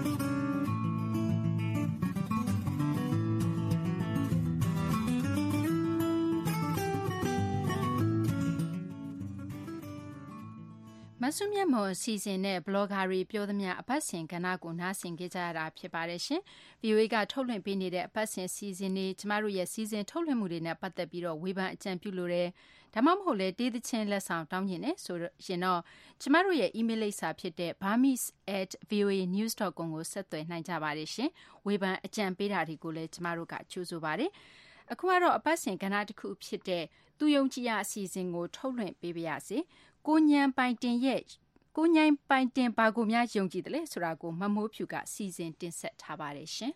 မဆုမြတ်မော်စီစဉ်တဲ့ဘလော့ဂါတွေပြောသမျှအပတ်စဉ်ကဏ္ဍကိုနားဆင်ကြကြရတာဖြစ်ပါတယ်ရှင်။ VOA ကထုတ်လွှင့်ပေးနေတဲ့အပတ်စဉ်စီစဉ်တွေကျမတို့ရဲ့စီစဉ်ထုတ်လွှင့်မှုတွေနဲ့ပတ်သက်ပြီးတော့ဝေဖန်အကြံပြုလိုတယ်။ဒါမှမဟုတ်လေတေးသချင်းလက်ဆောင်တောင်းကျင်နေဆိုရင်တော့ကျမတို့ရဲ့ email လိပ်စာဖြစ်တဲ့ burmese@voanews.com ကိုဆက်သွယ်နိုင်ကြပါတယ်ရှင်။ဝေဖန်အကြံပေးတာတွေကိုလည်းကျမတို့ကကြိုဆိုပါတယ်။အခုကတော့အပတ်စဉ်ကဏ္ဍတစ်ခုဖြစ်တဲ့သူယုံကြည်ရအစီအစဉ်ကိုထုတ်လွှင့်ပေးပါရစေ။ကိုညံပိုင်တင်ဘာကိုများယုံကြည်တယ်လဲဆိုတာကိုမမိုးဖြူကစီစဉ်တင်ဆက်ထားပါတယ်ရှင်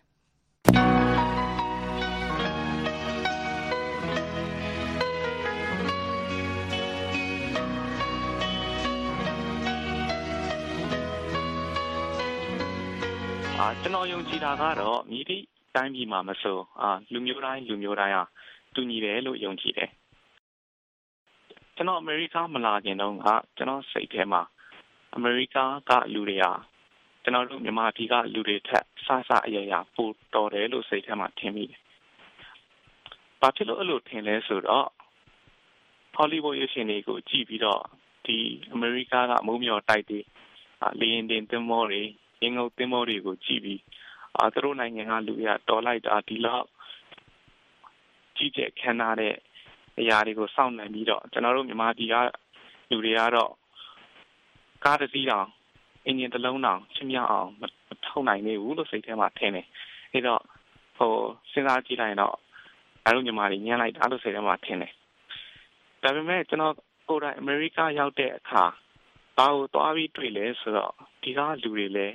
ကျွန်တော်ယုံကြည်တာကတော့မိသည့်တိုင်းပြည်မှာမဆိုလူမျိုးတိုင်းဟာတူညီတယ်လို့ယုံကြည်တယ်ကျွန်တော်အမေရိကမလာခင်တုန်းကကျွန်တော်စိတ်ထဲမှာအမေရိကကလူတွေဟာကျွန်တော်တို့မြန်မာပြည်ကလူတွေထက်ဆအရရပိုတော်တယ်လို့စိတ်ထဲမှာထင်မိတယ်။ဘာဖြစ်လို့အဲ့လိုထင်လဲဆိုတော့ဟောလိဝုဒ်ရုပ်ရှင်တွေကိုကြည့်ပြီးတော့ဒီအမေရိကကမိုးမျှော်တိုက်တွေလေယာဉ်တင်သင်္ဘောတွေရင်ငုတ်သင်္ဘောတွေကိုကြည့်ပြီးသူတို့နိုင်ငံကလူတွေကတော်လိုက်တာဒီလောက်ကြီးကျယ်ခမ်းနားတဲ့အရာတွေကိုစောင့်နိုင်ပြီးတော့ကျွန်တော်တို့မြန်မာပြည်ကလူတွေကတော့ကားတစ်စီးတောင်အင်ဂျင်တစ်လုံးတောင်ချင်းမြောက်အောင်မထုတ်နိုင်သေးဘူးလို့စိတ်ထဲမှာထင်တယ်။အဲတော့စဉ်းစားကြည့်လိုက်တော့အားလုံးမြန်မာတွေညံ့လိုက်တာလို့စိတ်ထဲမှာထင်တယ်။ဒါပေမဲ့ကျွန်တော်ကိုယ်တိုင်အမေရိကရောက်တဲ့အခါဘာကိုသွားပြီးတွေ့လဲဆိုတော့ဒီကလူတွေပဲ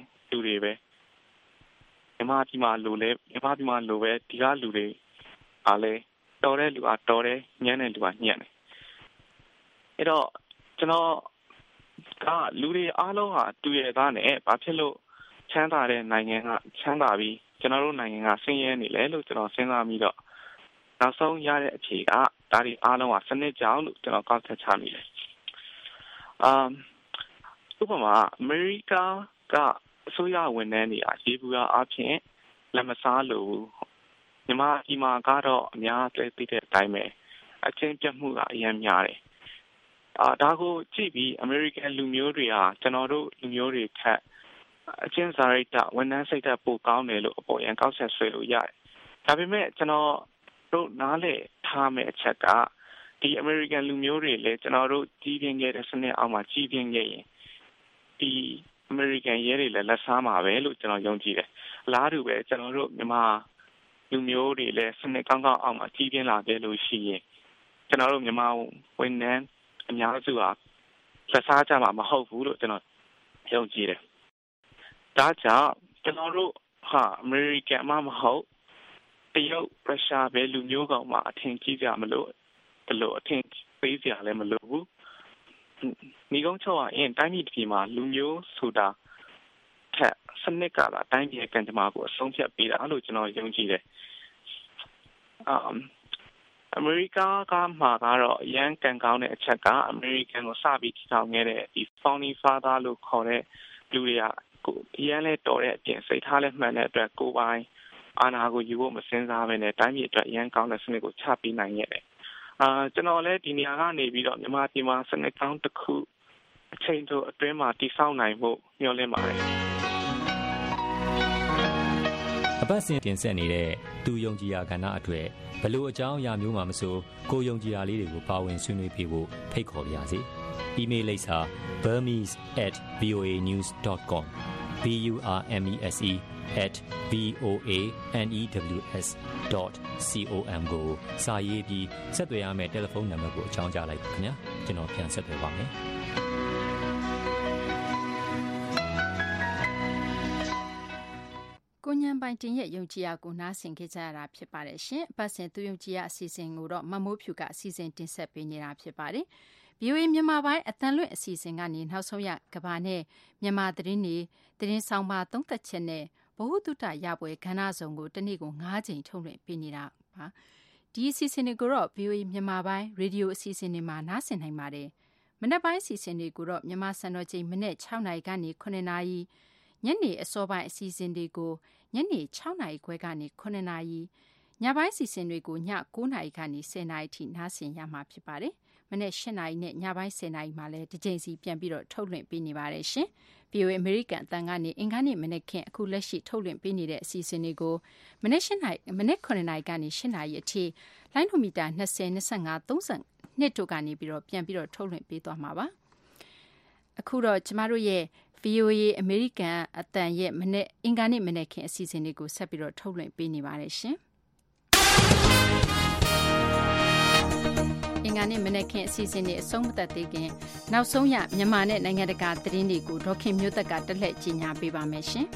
မြန်မာပြည်မှာလိုပဲဒီကလူတွေအားလဲတော်တဲ့လူကတော်တယ်ညံ့တဲ့လူကညံ့တယ်အဲ့တော့ကျွန်တော်ကလူတွေအားလုံးဟာတူရသားနဲ့ဘာဖြစ်လို့ချမ်းသာတဲ့နိုင်ငံကချမ်းသာပြီးကျွန်တော်တို့နိုင်ငံကဆင်းရဲနေလဲလို့ကျွန်တော်စဉ်းစားပြီးတော့နောက်ဆုံးရတဲ့အဖြေကဒါတွေအားလုံးဟာစနစ်ကြောင့်လို့ကျွန်တော်ကောက်ချက်ချမိတယ်ဥပမာအမေရိကကအစိုးရဝန်ထမ်းတွေရေဘူးအားဖြင့်လက်မစားလို့မြန်မာပြည်မှာကတော့အများသိတဲ့အတိုင်းပဲအချင်းပြတ်မှုကအများများတယ်ဒါကိုကြည့်ပြီးအမေရိကန်လူမျိုးတွေဟာကျွန်တော်တို့လူမျိုးတွေထက်အချင်းစာရိတ္တဝန်ထမ်းစိတ်ဓာတ်ပိုကောင်းတယ်လို့အပေါ်ယံကောက်ချက်ဆွဲလို့ရတယ်ဒါပေမဲ့ကျွန်တော်တို့နားလည်ထားမယ့်အချက်ကဒီအမေရိကန်လူမျိုးတွေလည်းကျွန်တော်တို့ကြီးပြင်းခဲ့တဲ့စနစ်အောက်မှာကြီးပြင်းခဲ့ရင်ဒီအမေရိကန်ရဲတွေလည်းလက်စားမှာပဲလို့ကျွန်တော်ယုံကြည်တယ်အလားတူပဲကျွန်တော်တို့မြန်မာလူမျိုးတွေလည်းစနစ်ကောင်းအောင်မှာကြီးပြင်းလာခဲ့လို့ရှိရင်ကျွန်တော်တို့မြန်မာဝန်ထမ်းအများစုဟာလက်စားကြမှာမဟုတ်ဘူးလို့ကျွန်တော်ယုံကြည်တယ်။ဒါကြောင့်ကျွန်တော်တို့ဟာအမေရိကန်မှမဟုတ်တရုတ်ရုရှားပဲလူမျိုးကောင်မှအထင်ကြီးကြမလို့ဒီလိုအထင်ပေးကြလည်းမလို့ဘူး။ညီကုန်းချုပ်ရင်တိုင်းပြည်တစ်ပြည်မှာလူမျိုးဆိုတာထက်စနစ်ကလာတိုင်းပြည်ကံကြမ္မာကိုအဆုံးဖြတ်ပေးတာလို့ကျွန်တော်ယုံကြည်တယ်အမေရိကကမှာကတော့ရန်ကန်ကောင်းတဲ့အချက်ကအမေရိကန်ကိုစပြီးတည်ထောင်ခဲ့တဲ့ဒီ founding father လို့ခေါ်တဲ့လူတွေကကိုရန်လဲတော်တဲ့အပြင်စိတ်ထားလဲမှန်တဲ့အတွက်ကိုယ်ပိုင်အာဏာကိုယူဖို့မစင်စားဘဲနဲ့တိုင်းပြည်အတွက်ရန်ကောင်းတဲ့စနစ်ကိုချပေးနိုင်ခဲ့တယ်ကျွန်တော်လည်းဒီနေရာကနေပြီးတော့မြန်မာပြည်မှာစနစ်ကောင်းတစ်ခုအချိန်တို့အတွင်းမှာတည်ဆောက်နိုင်ဖို့မျှော်လင့်ပါတယ်အပပတ်စဉ်တင်ဆက်နေတဲ့သူယုံကြည်ရာကဏ္ဍအတွက်ဘလို့အကြောင်းအရာမျိုးမှမဆိုကိုယုံကြည်ရာလေးတွေကိုပါဝင်ဆွေးနွေးပေးဖို့ဖိတ်ခေါ်ပါရစေ။ email လိပ်စာ burmese@voanews.com burmese@voanews.com ကိုစာရေးပြီးဆက်သွယ်ရမယ့်တယ်လီဖုန်းနံပါတ်ကိုအကြောင်းကြားလိုက်ပါခင်ဗျာကျွန်တော်ပြန်ဆက်သွယ်ပါမယ်ကိုညံပိုင်တင်ရဲ့ယုံကြည်ရာကိုနားဆင်ခဲ့ကြရတာဖြစ်ပါတယ်ရှင်။ပတ်စဉ်သူယုံကြည်ရာအစီအစဉ်ကိုတော့မမိုးဖြူကအစီအစဉ်တင်ဆက်ပေးနေတာဖြစ်ပါတယ်။ VOA မြန်မာပိုင်းအတန်လွင့်အစီအစဉ်ကနေနောက်ဆုံးရကဘာနဲ့မြန်မာသတင်းတွေသတင်းဆောင်ပါသုံးသက်ချက်နဲ့ဘဝတုတရပွဲခန္ဓာဆောင်ကိုတနေ့ကို9ချိန်ထုတ်လွှင့်ပေးနေတာပါ။ဒီအစီအစဉ်တွေကိုတော့ VOA မြန်မာပိုင်းရေဒီယိုအစီအစဉ်တွေမှာနားဆင်နိုင်ပါတယ်။မနက်ပိုင်းအစီအစဉ်တွေကိုတော့မြန်မာစံတော်ချိန်မနေ့6နာရီကနေ9နာရီညနေအစောပိုင်းအစီအစဉ်တွေကိုညနေ6နာရီခွဲကနေ9နာရီညပိုင်းအစီအစဉ်တွေကိုည9နာရီကနေ10နာရီထိနားဆင်ရမှာဖြစ်ပါတယ်။မနေ့8နာရီနဲ့ညပိုင်း10နာရီမှာလည်းတစ်ချိန်စီပြန်ပြီးတော့ထုတ်လွှင့်ပေးနေပါတယ်ရှင်။ VOA American အတန်ကနေအင်္ဂါနေ့မနေ့ခင်အခုလက်ရှိထုတ်လွှင့်ပေးနေတဲ့အစီအစဉ်တွေကိုမနေ့9နာရီကနေ10နာရီအထိလိုင်းဒိုမီတာ20 25 32တို့ကနေပြီးတော့ပြန်ပြီးတော့ထုတ်လွှင့်ပေးသွားမှာပါ။အခုတော့ကျမတို့ရဲ့VOA American အတန်ရဲ့မနေ့အင်္ဂါနေ့မနေ့ခင်အစီအစဉ်လေးကိုဆက်ပြီးတော့ထုတ်လွှင့်ပေးနေပါတယ်ရှင်။အင်္ဂါနေ့မနေ့ခင်အစီအစဉ်တွေအဆုံးမသတ်သေးခင်နောက်ဆုံးရမြန်မာနဲ့နိုင်ငံတကာသတင်းတွေကိုဒေါခင်မျိုးသက်ကတက်လှည့်ကြီးညာပေးပါမယ်ရှင်။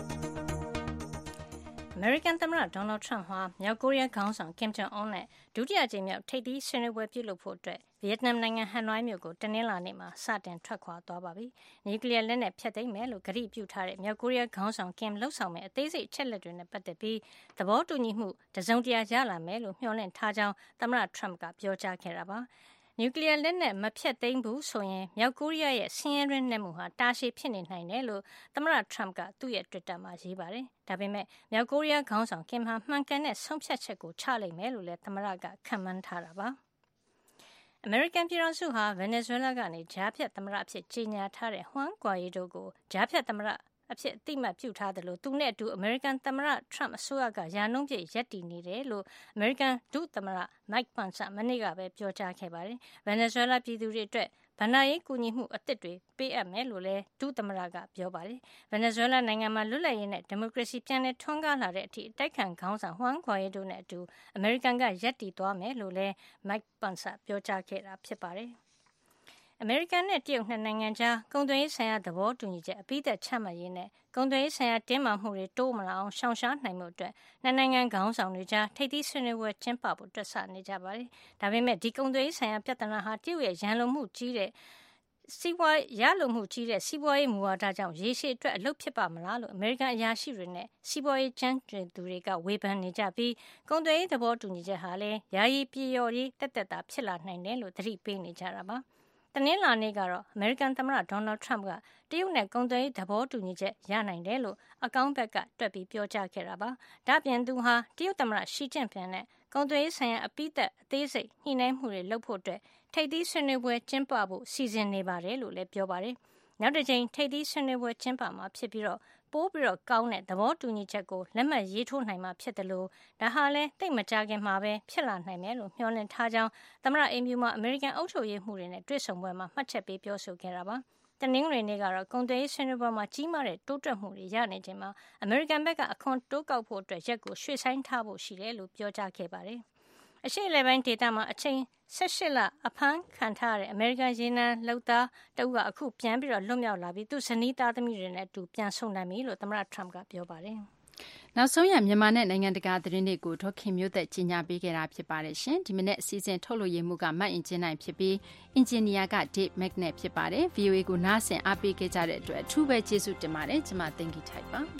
American သမ္မတ Donald Trump ဟာမြောက်ကိုရီးယားခေါင်းဆောင် Kim Jong Un နဲ့ဒုတိယကြိမ်မြောက်ထိပ်သီးဆွေးနွေးပွဲပြုလုပ်ဖို့အတွက်ဗီယက်နမ်နိုင်ငံဟနွိုင်းမြို့ကိုတနင်္လာနေ့မှာစတင်ထွက်ခွာသွားပါပြီ။နျူကလ িয়ার လက်နက်ဖျက်သိမ်းမယ်လို့ကတိပြုထားတဲ့မြောက်ကိုရီးယားခေါင်းဆောင် Kim လှုပ်ဆောင်မဲ့အသေးစိတ်အချက်လက်တွေနဲ့ပတ်သက်ပြီးသဘောတူညီမှုတစုံတရာရလာမယ်လို့မျှော်လင့်ထားကြောင်းသမ္မတ Trump ကပြောကြားခဲ့တာပါ။နျူကလ িয়ার လက်နက်မဖျက်သိမ်းဘူးဆိုရင်မြောက်ကိုရီးယားရဲ့ဆင်းရဲတွင်းနက်မှုဟာတာရှည်ဖြစ်နေနိုင်တယ်လို့သမ္မတ Trump ကသူ့ရဲ့ Twitter မှာရေးပါတယ်။ဒါပေမဲ့မြောက်ကိုရီးယားခေါင်းဆောင် Kim ဟာမှန်ကန်တဲ့ဆုံးဖြတ်ချက်ကိုချလိမ့်မယ်လို့လည်းသမ္မတကခန့်မှန်းထားတာပါ။ အမေရိကန်ပြည်ထောင်စုဟာဗင်နီဇွဲလားကနေကြားဖြတ်သမ္မတအဖြစ်ကြေညာထားတဲ့ Juan Guaido ကိုကြားဖြတ်သမ္မတအဖြစ်အသိမှတ်ပြုထားတယ်လို့သူနဲ့အတူအမေရိကန်သမ္မတ Trump အစိုးရကရာနှုန်းပြည့်ရပ်တည်နေတယ်လို့အမေရိကန်ဒုသမ္မတ Mike Pence မနေ့ကပဲပြောကြားခဲ့ပါတယ်။ဗင်နီဇွဲလားပြည်သူတွေအတွက်ဘဏ္ဍာရေးကူညီမှုအသစ်တွေပေးအပ်မယ်လို့လည်းဒုသမ္မတကပြောပါတယ်။ဗင်နီဇွဲလားနိုင်ငံမှာလွတ်လပ်ရေးနဲ့ဒီမိုကရေစီပြန်လည်ထွန်းကားလာတဲ့အထိအတိုက်ခံခေါင်းဆောင် Juan Guaido နဲ့အတူအမေရိကန်ကရပ်တည်သွားမယ်လို့လည်း Mike Pence ပြောကြားခဲ့တာဖြစ်ပါတယ်။အမေရိကန်နဲ့တရုတ်နှစ်နိုင်ငံကြားကုန်သွယ်ရေးဆိုင်ရာသဘောတူညီချက်အပြီးသတ်ချမှတ်ရေးနဲ့ကုန်သွယ်ရေးဆိုင်ရာတင်းမာမှုတွေတိုးမလာအောင်ရှောင်ရှားနိုင်မှုအတွက်နှစ်နိုင်ငံခေါင်းဆောင်တွေကြားထိပ်သီးဆွေးနွေးပွဲကျင်းပဖို့တွက်ဆနေကြပါတယ်။ဒါပေမဲ့ဒီကုန်သွယ်ရေးဆိုင်ရာပြဿနာဟာတရုတ်ရဲ့ရန်လိုမှုကြီးတဲ့စီးပွားရေးမူဝါဒကြောင့်ရေရှည်အတွက်အလုပ်ဖြစ်ပါမလားလို့အမေရိကန်အရာရှိတွေနဲ့စီးပွားရေးကျွမ်းကျင်သူတွေကဝေဖန်နေကြပြီးကုန်သွယ်ရေးသဘောတူညီချက်ဟာလည်းယာယီပြေလျော်ရေးတက်တာဖြစ်လာနိုင်တယ်လို့သတိပေးနေကြတာပါ။တနင်္လာနေ့ကတော့အမေရိကန်သမ္မတ Donald Trump ကတရုတ်နဲ့ကုန်သွယ်ရေးသဘောတူညီချက်ရနိုင်တယ်လို့အကောင်းဘက်ကတွက်ပြီးပြောကြားခဲ့တာပါ။ဒါ့အပြင်သူဟာတရုတ်သမ္မတရှီကျင့်ဖျင်နဲ့ကုန်သွယ်ရေးဆိုင်ရာအပြီးသတ်အသေးစိတ်ညှိနှိုင်းမှုတွေလုပ်ဖို့အတွက်ထိပ်သီးဆွေးနွေးပွဲကျင်းပဖို့စီစဉ်နေပါတယ်လို့လည်းပြောပါတယ်။နောက်တစ်ချိန်ထိပ်သီးဆွေးနွေးပွဲကျင်းပမှာဖြစ်ပြီးတော့ပိုးပြီးတော့ကောင်းတဲ့သဘောတူညီချက်ကိုလက်မှတ်ရေးထိုးနိုင်မှာဖြစ်တယ်လို့ဒါဟာလည်းတိတ်မကြခင်မှာပဲဖြစ်လာနိုင်မယ်လို့မျှော်လင့်ထားကြောင်းသမ္မတအိမ်ဖြူမှာအမေရိကန်အုပ်ချုပ်ရေးမှုတွေနဲ့တွေ့ဆုံပွဲမှာမှတ်ချက်ပေးပြောဆိုခဲ့တာပါ။တနင်္ဂနွေနေ့ကတော့ကုန်သွယ်ရေးဆွေးနွေးပွဲမှာကြီးမားတဲ့တိုးတက်မှုတွေရနေချိန်မှာအမေရိကန်ဘက်ကအခွန်တိုးကောက်ဖို့အတွက်ရက်ကိုရွှေ့ဆိုင်းထားဖို့ရှိတယ်လို့ပြောကြားခဲ့ပါတယ်။အရှေ့အလယ်ပိုင်းဒေသမှာအချိန်18လအဖမ်းခံထားရတဲ့အမေရိကန်ရေနံလုပ်သားတဦးကအခုပြန်ပြီးတော့လွတ်မြောက်လာပြီးသူ့ဇနီးသားသမီးတွေနဲ့အတူပြန်ဆုံနိုင်ပြီလို့သမ္မတ Trump ကပြောပါတယ်။နောက်ဆုံးရမြန်မာနဲ့နိုင်ငံတကာသတင်းတွေကိုဒေါခင်မျိုးသက်ကြီးညာပေးခဲ့တာဖြစ်ပါတယ်ရှင်။ဒီမနေ့အစီအစဉ်ထုတ်လွှင့်မှုကမတ်အင်ဂျင်နိုင်ဖြစ်ပြီးအင်ဂျင်နီယာက Dave Magnet ဖြစ်ပါတယ်။ VOA ကိုနားဆင်အားပေးခဲ့ကြတဲ့အတွက်အထူးပဲကျေးဇူးတင်ပါတယ်။ကျွန်မသိင်္ဂီထိုက်ပါ။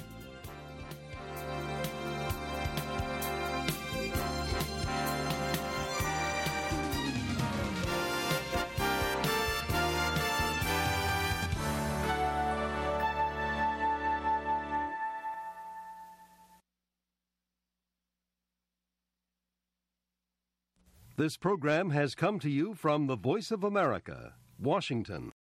This program has come to you from the Voice of America, Washington.